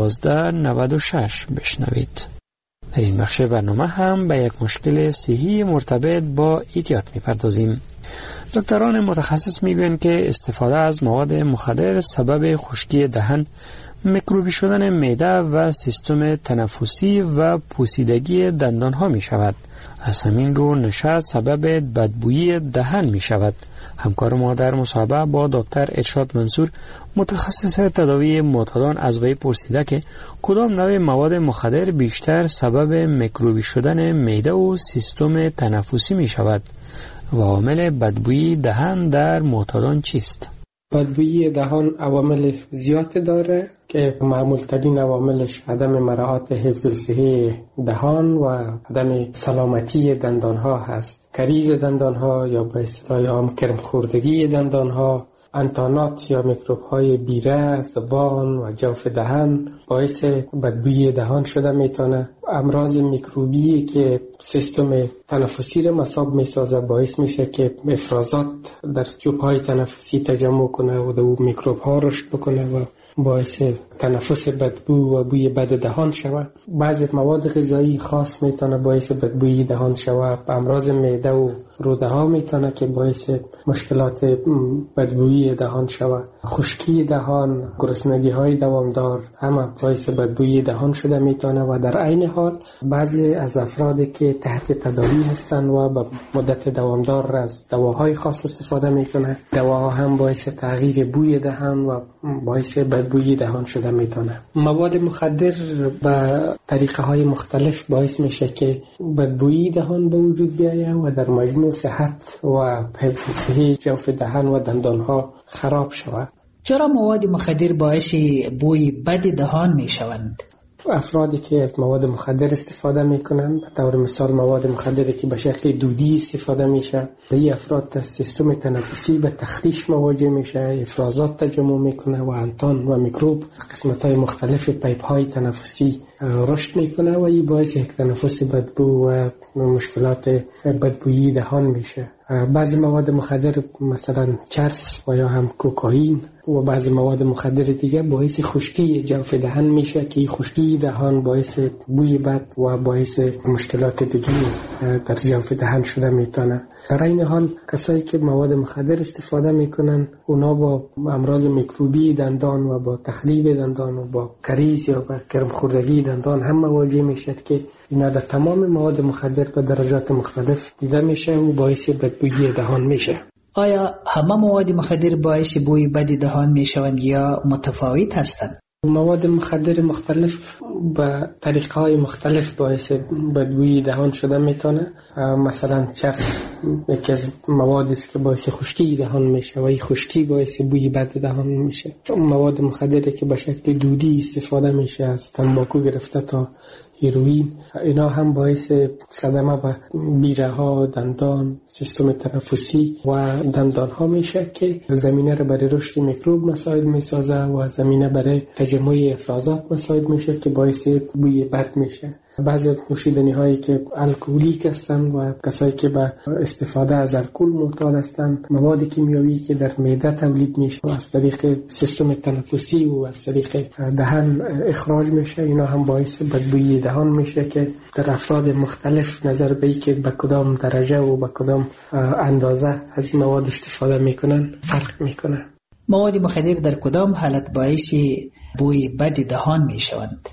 1296 بشنوید. در این بخش برنامه هم به یک مشکل صحی مرتبط با ایدیات می پردازیم. دکتران متخصص میگویند که استفاده از مواد مخدر سبب خشکی دهن، میکروبی شدن معده و سیستم تنفسی و پوسیدگی دندانها می شود. از همین رو نشاط سبب بدبویی دهن می شود. همکار ما در مصاحبه با دکتر ارشاد منصور متخصص تداوی معتادان از وی پرسیده که کدام نوع مواد مخدر بیشتر سبب میکروبی شدن معده و سیستم تنفسی می شود و عامل بدبویی دهن در معتادان چیست؟
بدبویی دهان عوامل زیاد داره که معمول ترین عواملش عدم مراعات حفظ الصحه دهان و عدم سلامتی دندان ها هست. کریز دندان ها یا به اصطلاح عام کرم خوردگی دندان ها، انتانات یا میکروب های بیره، زبان و جوف دهن باعث بدبویی دهان شده میتونه. امراض میکروبی که سیستم تنفسی را مصاب میسازه باعث میشه که افرازات در جوب های تنفسی تجمع کنه و دو میکروب ها رشد بکنه و باعث تنفس بدبو و بوی بد دهان شود. بعضی مواد غذایی خاص میتونه باعث بدبویی دهان شود. امراض معده و روده ها میتونه که باعث مشکلات بدبویی دهان شود. خشکی دهان، گرسنگی های دوامدار همه باعث بدبویی دهان شده میتونه و در عین حال بعضی از افرادی که تحت تداوی هستند و به مدت دوامدار از دواهای خاص استفاده میکنه، دواها هم باعث تغییر بوی دهان و باعث بدبویی دهان شده میتونه. مواد مخدر به طریقه های مختلف باعث میشه که بدبویی دهان به وجود بیاید و در مجموع صحت و حفظ صحه جوف دهان و دندان ها خراب شود.
چرا مواد مخدر باعث بوی بد دهان میشوند؟
افرادی که از مواد مخدر استفاده میکنن، به طور مثال مواد مخدری که به شکل دودی استفاده میشه، این افراد سیستم تنفسی به تخریش مواجه میشه، افرازات تجمع میکنه و انتان و میکروب قسمت های مختلف پیپ های تنفسی رشد میکنه و این باعث یک تنفس بدبو و مشکلات بدبویی دهان میشه. بعضی مواد مخدر مثلا چرس و یا هم کوکائین و بعضی مواد مخدر دیگه باعث خشکی جوف دهن میشه که خشکی دهان باعث بوی بد و باعث مشکلات دیگه در جوف دهن شده میتونه. در این حال کسایی که مواد مخدر استفاده میکنن اونا با امراض میکروبی دندان و با تخریب دندان و با کریز یا با کرم خوردگی دندان هم مواجه میشد که اینا در تمام مواد مخدر به درجات مختلف دیده میشه و باعث بدبویی دهان میشه.
آیا همه مواد مخدر باعث بوی بد دهان میشوند یا متفاوت هستند؟
مواد مخدر مختلف به طریقه های مختلف باعث بدبویی دهان شده میتونه. مثلا چرس یکی از موادی است که باعث خشکی دهان میشه و این خشکی باعث بوی بد دهان میشه. مواد مخدری که به شکل دودی استفاده میشه از تنباکو گرفته تا هیروئین، اینا هم باعث صدمه به میره ها، دندان، سیستم تنفسی و دندان ها میشه که زمینه را برای رشد میکروب مساعد میسازه و زمینه برای تجمع افرازات مساعد میشه که باعث بوی بد میشه. بعضی نوشیدنی هایی که الکلیک هستند و کسایی که به استفاده از الکل معتاد هستند، مواد کیمیایی که در معده تولید میشه و از طریق سیستم تنفسی و از طریق دهن اخراج میشه، اینا هم باعث بدبویی دهان میشه که در افراد مختلف نظر به این که به کدام درجه و به کدام اندازه از این مواد استفاده میکنن فرق میکنه.
مواد مخدر در کدام حالت باعث بوی بد دهان میشوند؟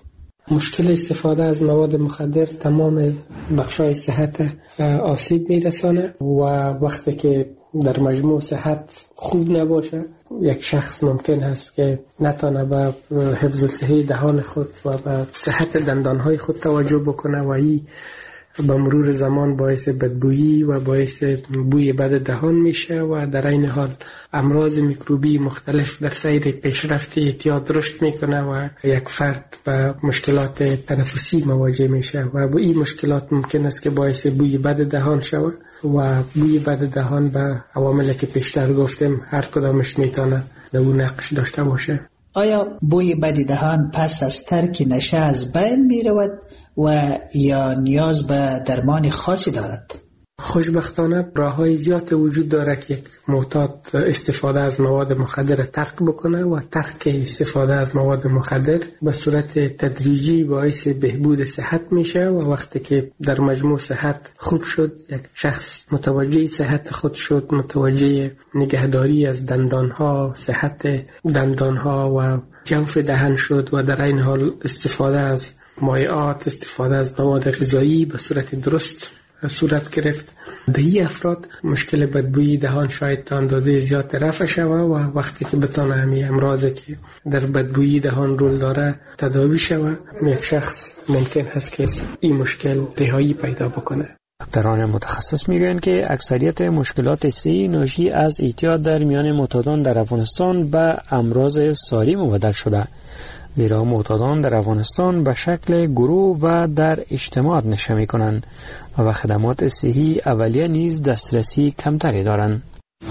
مشکل استفاده از مواد مخدر تمام بخشای صحت آسیب میرسانه و وقتی که در مجموع صحت خوب نباشه یک شخص ممکن است که نتانه به حفظ صحی دهان خود و به صحت دندانهای خود توجه بکنه و این به مرور زمان باعث بدبویی و باعث بوی بد دهان میشه و در این حال امراض میکروبی مختلف در سیر پیشرفت اعتیاد رشد میکنه و یک فرد به مشکلات تنفسی مواجه میشه و با این مشکلات ممکن است که باعث بوی بد دهان شود و بوی بد دهان به عواملی که پیشتر گفتیم هر کدامش میتونه در اون نقش داشته باشه.
آیا بوی بد دهان پس از ترک نشه از بین میرود و یا نیاز به درمان خاصی دارد؟
خوشبختانه راه‌های زیاد وجود دارد که معتاد استفاده از مواد مخدر ترک بکنه و ترک استفاده از مواد مخدر به صورت تدریجی باعث بهبود صحت میشه و وقتی که در مجموع صحت خوب شد، یک شخص متوجه صحت خود شد، متوجه نگهداری از دندانها، صحت دندانها و جوف دهن شد و در این حال استفاده از مایعات، استفاده از مواد غذایی به صورت درست صورت گرفت، به این افراد مشکل بدبویی دهان شاید تا اندازه زیاد رفع شود و وقتی که بتانه همین امراضی که در بدبویی دهان رول داره تداوی شود، یک شخص ممکن هست که این مشکل رهایی پیدا بکنه.
دکتران متخصص میگن که اکثریت مشکلات صحی ناشی از اعتیاد در میان معتادان در افغانستان به امراض ساری مبدل شده، زیرا معتادان در افغانستان به شکل گروه و در اجتماع نشه میکنند و به خدمات صحی اولیه نیز دسترسی کمتری دارند.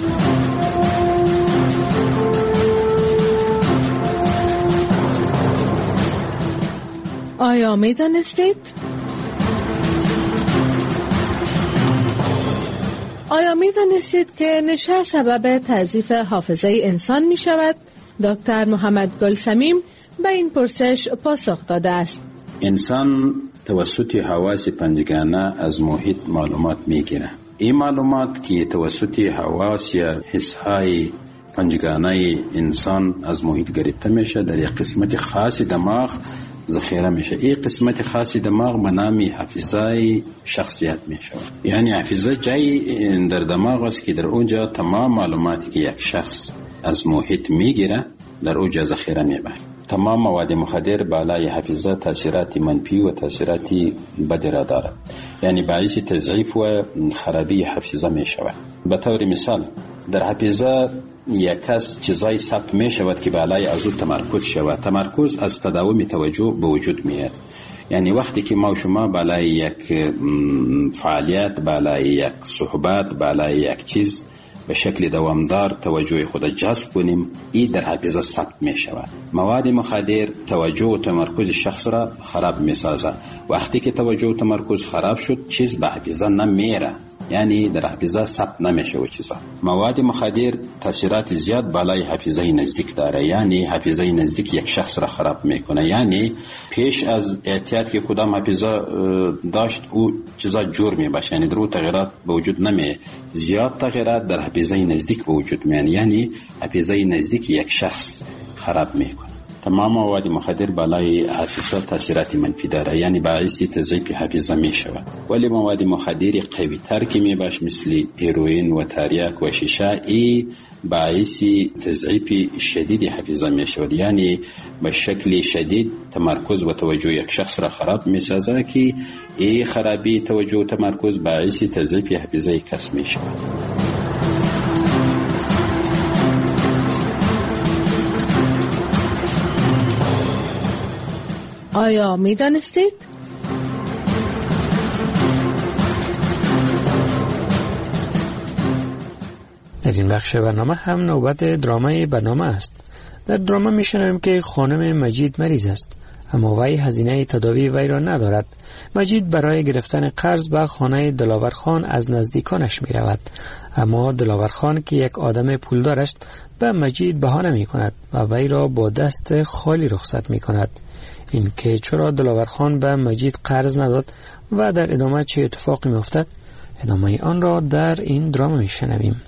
آیا میدانستید؟ آیا میدانستید که نشه سبب تضعیف حافظه انسان می شود؟ دکتر محمد گلسمیم به این پرسش پاسخ داده است.
انسان توسط حواس پنجگانه از محیط معلومات میگیره. این معلومات که توسط حواس یا حسهای پنجگانه انسان از محیط گرفته میشه در یک قسمت خاص دماغ ذخیره میشه. این قسمت خاص دماغ به نام حافظه شخصیت میشه. یعنی حافظه جای در دماغ است که در اونجا تمام معلوماتی که یک شخص از محیط میگیره در اونجا ذخیره میبره. تمام مواد مخدر بالای حافظه تاثیرات منفی و تاثیرات بد را دارد، یعنی باعث تضعیف و خرابی حافظه می شود. به طور مثال در حافظه یک کس چیزای ثبت می شود که بالای از او تمرکز شود. تمرکز از تداوم توجه به وجود میاد. یعنی وقتی که ما و شما بالای یک فعالیت، بالای یک صحبت، بالای یک چیز به شکل دوامدار توجه خود جذب کنیم، این در حافظه ثبت می شود. مواد مخدر توجه و تمرکز شخص را خراب می سازد. وقتی که توجه و تمرکز خراب شد چیز به حافظه نمیره، یعنی در حافظه ثبت نمیشه و چیزا. مواد مخدر تاثیرات زیاد بالای حافظه نزدیک داره، یعنی حافظه نزدیک یک شخص را خراب میکنه. یعنی پیش از اعتیاد که کدام حافظه داشت او چیزا جور میباشه، یعنی در او تغییرات به وجود نمیه. زیاد تغییرات در حافظه نزدیک به وجود میان، یعنی حافظه نزدیک یک شخص خراب میکنه. تمام مواد مخدر بالای حافظه تاثیرات منفی داره، یعنی باعث تضعیف حافظه می شود. ولی مواد مخدر قوی تر که می باش مثل هیروئین و تریاک و شیشه، ای باعث تضعیف شدید حافظه می شود، یعنی به شکل شدید تمرکز و توجه یک شخص را خراب می سازد که ای خرابی توجه و تمرکز باعث تضعیف حافظه کس می شود.
آیا می دانستید؟
در این بخش برنامه هم نوبت درامای برنامه است. در درامه می شنویم که خانم مجید مریض است، اما وی هزینه تداوی وی را ندارد. مجید برای گرفتن قرض به خانه دلاور خان از نزدیکانش می رود، اما دلاور خان که یک آدم پولدار است به مجید بهانه می کند و وی را با دست خالی رخصت می کند. این که چرا دلاور خان به مجید قرض نداد و در ادامه چه اتفاقی می افتد، ادامه آن را در این دراما می شنویم.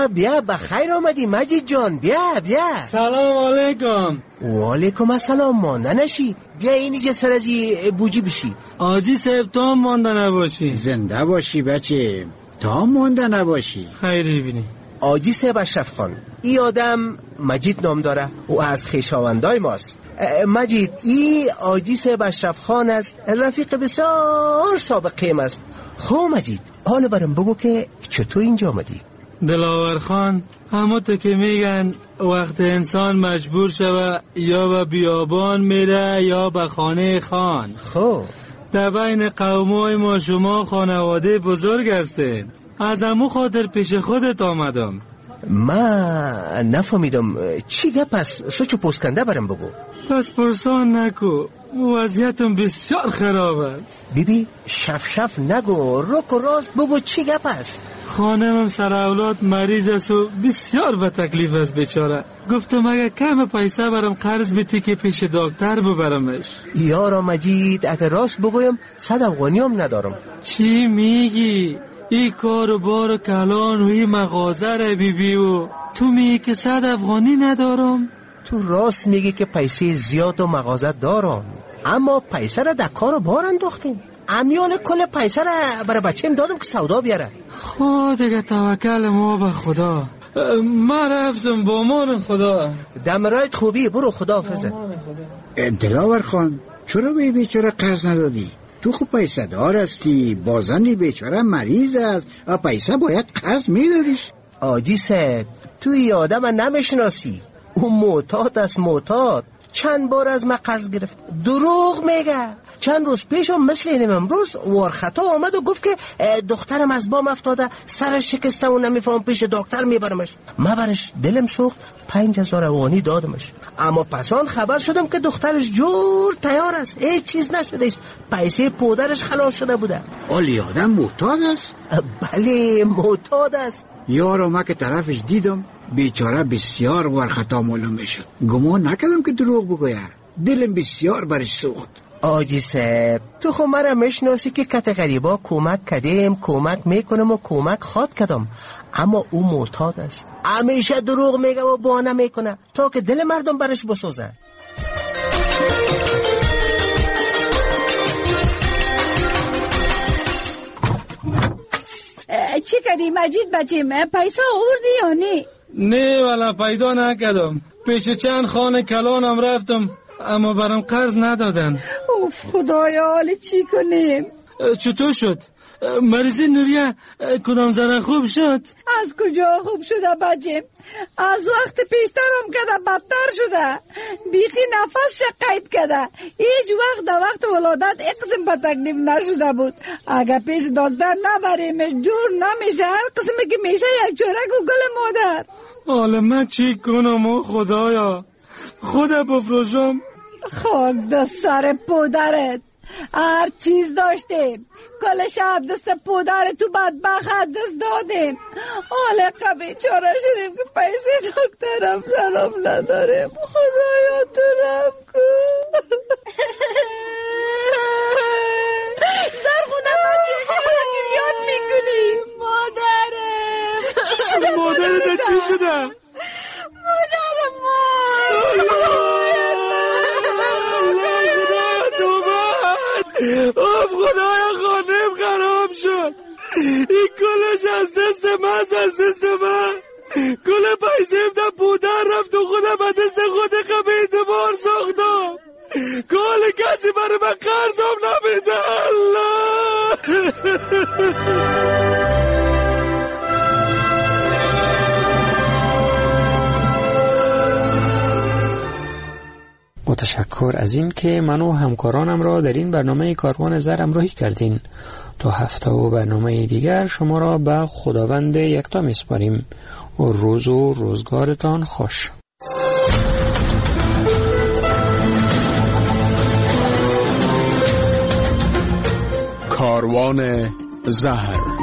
بیا بخیر آمدی مجید جان. بیا
سلام علیکم.
و علیکم السلام. مانده نشی، بیا اینجا سر از بوجی بشی.
آجی صاحب تا مانده نباشی.
زنده باشی بچه، تا مانده نباشی.
خیری بینی.
آجی صاحب اشرف خان، این آدم مجید نام داره و از خویشاوندای ماست. مجید، این آجی صاحب اشرف خان است، رفیق بسیار سابقه است. خب مجید، حالا برام بگو که چطور اینجا آمدی؟
دلاور خان، همه تو که میگن وقت انسان مجبور شوه یا به بیابان میره یا به خانه خان.
خب
در بین قومای ما شما خانواده بزرگ هستین، از همون خاطر پیش خودت آمدم.
ما نفهمیدم چی گپ است؟ سوچو پوسکنده برام بگو.
پس پرسان نکو، وضعیتم بسیار خراب است.
بیبی شف نگو، رک و راست بگو چی گپ است؟
خانمم سر اولاد مریض است و بسیار به تکلیف است بیچاره. گفتم اگه کم پیسه برام قرض بیتی که پیش دکتر ببرمش.
یارا مجید، اگه راست بگویم 100 افغانی هم ندارم.
چی میگی؟ ای کار و بار و کلان و ای مغازه را بیبی و تو میگی که 100 افغانی ندارم؟
تو راست میگی که پیسه زیاد و مغازه دارم، اما پیسه را در کار و بار انداختیم. امیال کل پیسه را برای بچه‌م دادم که سودا بیاره.
خود دیگه توکل ما به خدا. ما رفتم با امان خدا.
دمرایت خوبی، برو خدا حافظت.
دلاور خان، چرا به بیچاره قرض ندادی؟ تو خوب پیسه دار هستی، بازن بیچاره مریض است و پیسه باید قرض میدادیش.
آجی صاحب، تو ای آدم نمیشناسی، او معتاد است. معتاد چند بار از ما قرض گرفت، دروغ میگه. چند روز پیش مثل اینم امروز وارخطا آمد و گفت که دخترم از بام افتاده، سرش شکسته و نمیفهم، پیش دکتر میبرمش. ما برش دلم سوخت، 5000 افغانی دادمش. اما پسان خبر شدم که دخترش جور تیار است، هیچ چیز نشدهش، پیسه پودرش خلاص شده بوده.
آلی آدم معتاد است؟
بله معتاد است.
یارو ما که طرفش دیدم بیچاره بسیار وارخطا معلوم میشد. گمان نکردم که دروغ بگوید. دلم بسیار برش سوخت.
آجی صاحب، تو خو مرا میشناسی که کت غریبا کمک کردیم، کمک میکنم و کمک خواد کردم، اما او معتاد است. همیشه دروغ میگه و بهانه میکنه تا که دل مردم برش بسوزه.
چی کردی مجید بچیم؟ پیسه آوردی یا نه؟
نه والا پیدا نکردم. پیش چند خانه کلانم رفتم اما برام قرض ندادن.
اوف خدایا، حالا چی کنیم؟
چطور شد؟ مریضی نوریه کدام ذره خوب شد؟
از کجا خوب شده بچیم؟ از وقت پیشترم کده بدتر شده. بیخی نفسش قید کده. هیچ وقت در وقت ولادت یک قسم به تکلیف نشده بود. اگه پیش دکتر نبریمش جور نمیشه. هر قسمی که میشه یک چورک و گل مادر.
حالا من چی کنم خدایا؟ خدا بفروشم؟
خاک دست سر پودرت. هر چیز داشتیم، کل شب دست پودر تو بدبخت دست دادیم. حالا بیچاره شدیم که پیسه دکترم سلام نداریم. خدایا تو رم کن. زرخونه بچه چرا گریان میکنی؟ مادرم.
چی شد مادرت؟ چی شده؟
مادرم
خدایا خانم خراب شد. این کلش از دست من، از دست من. کل پیسه در پودر رفت و خودم به دست خود اعتبار ساختم. کل کسی برای من قرضم نمیده. الله
متشکر از این که من و همکارانم را در این برنامه کاروان زر همراهی کردین. تا هفته و برنامه دیگر شما را به خداوند یکتا میسپاریم و روز و روزگارتان خوش.
کاروان زهر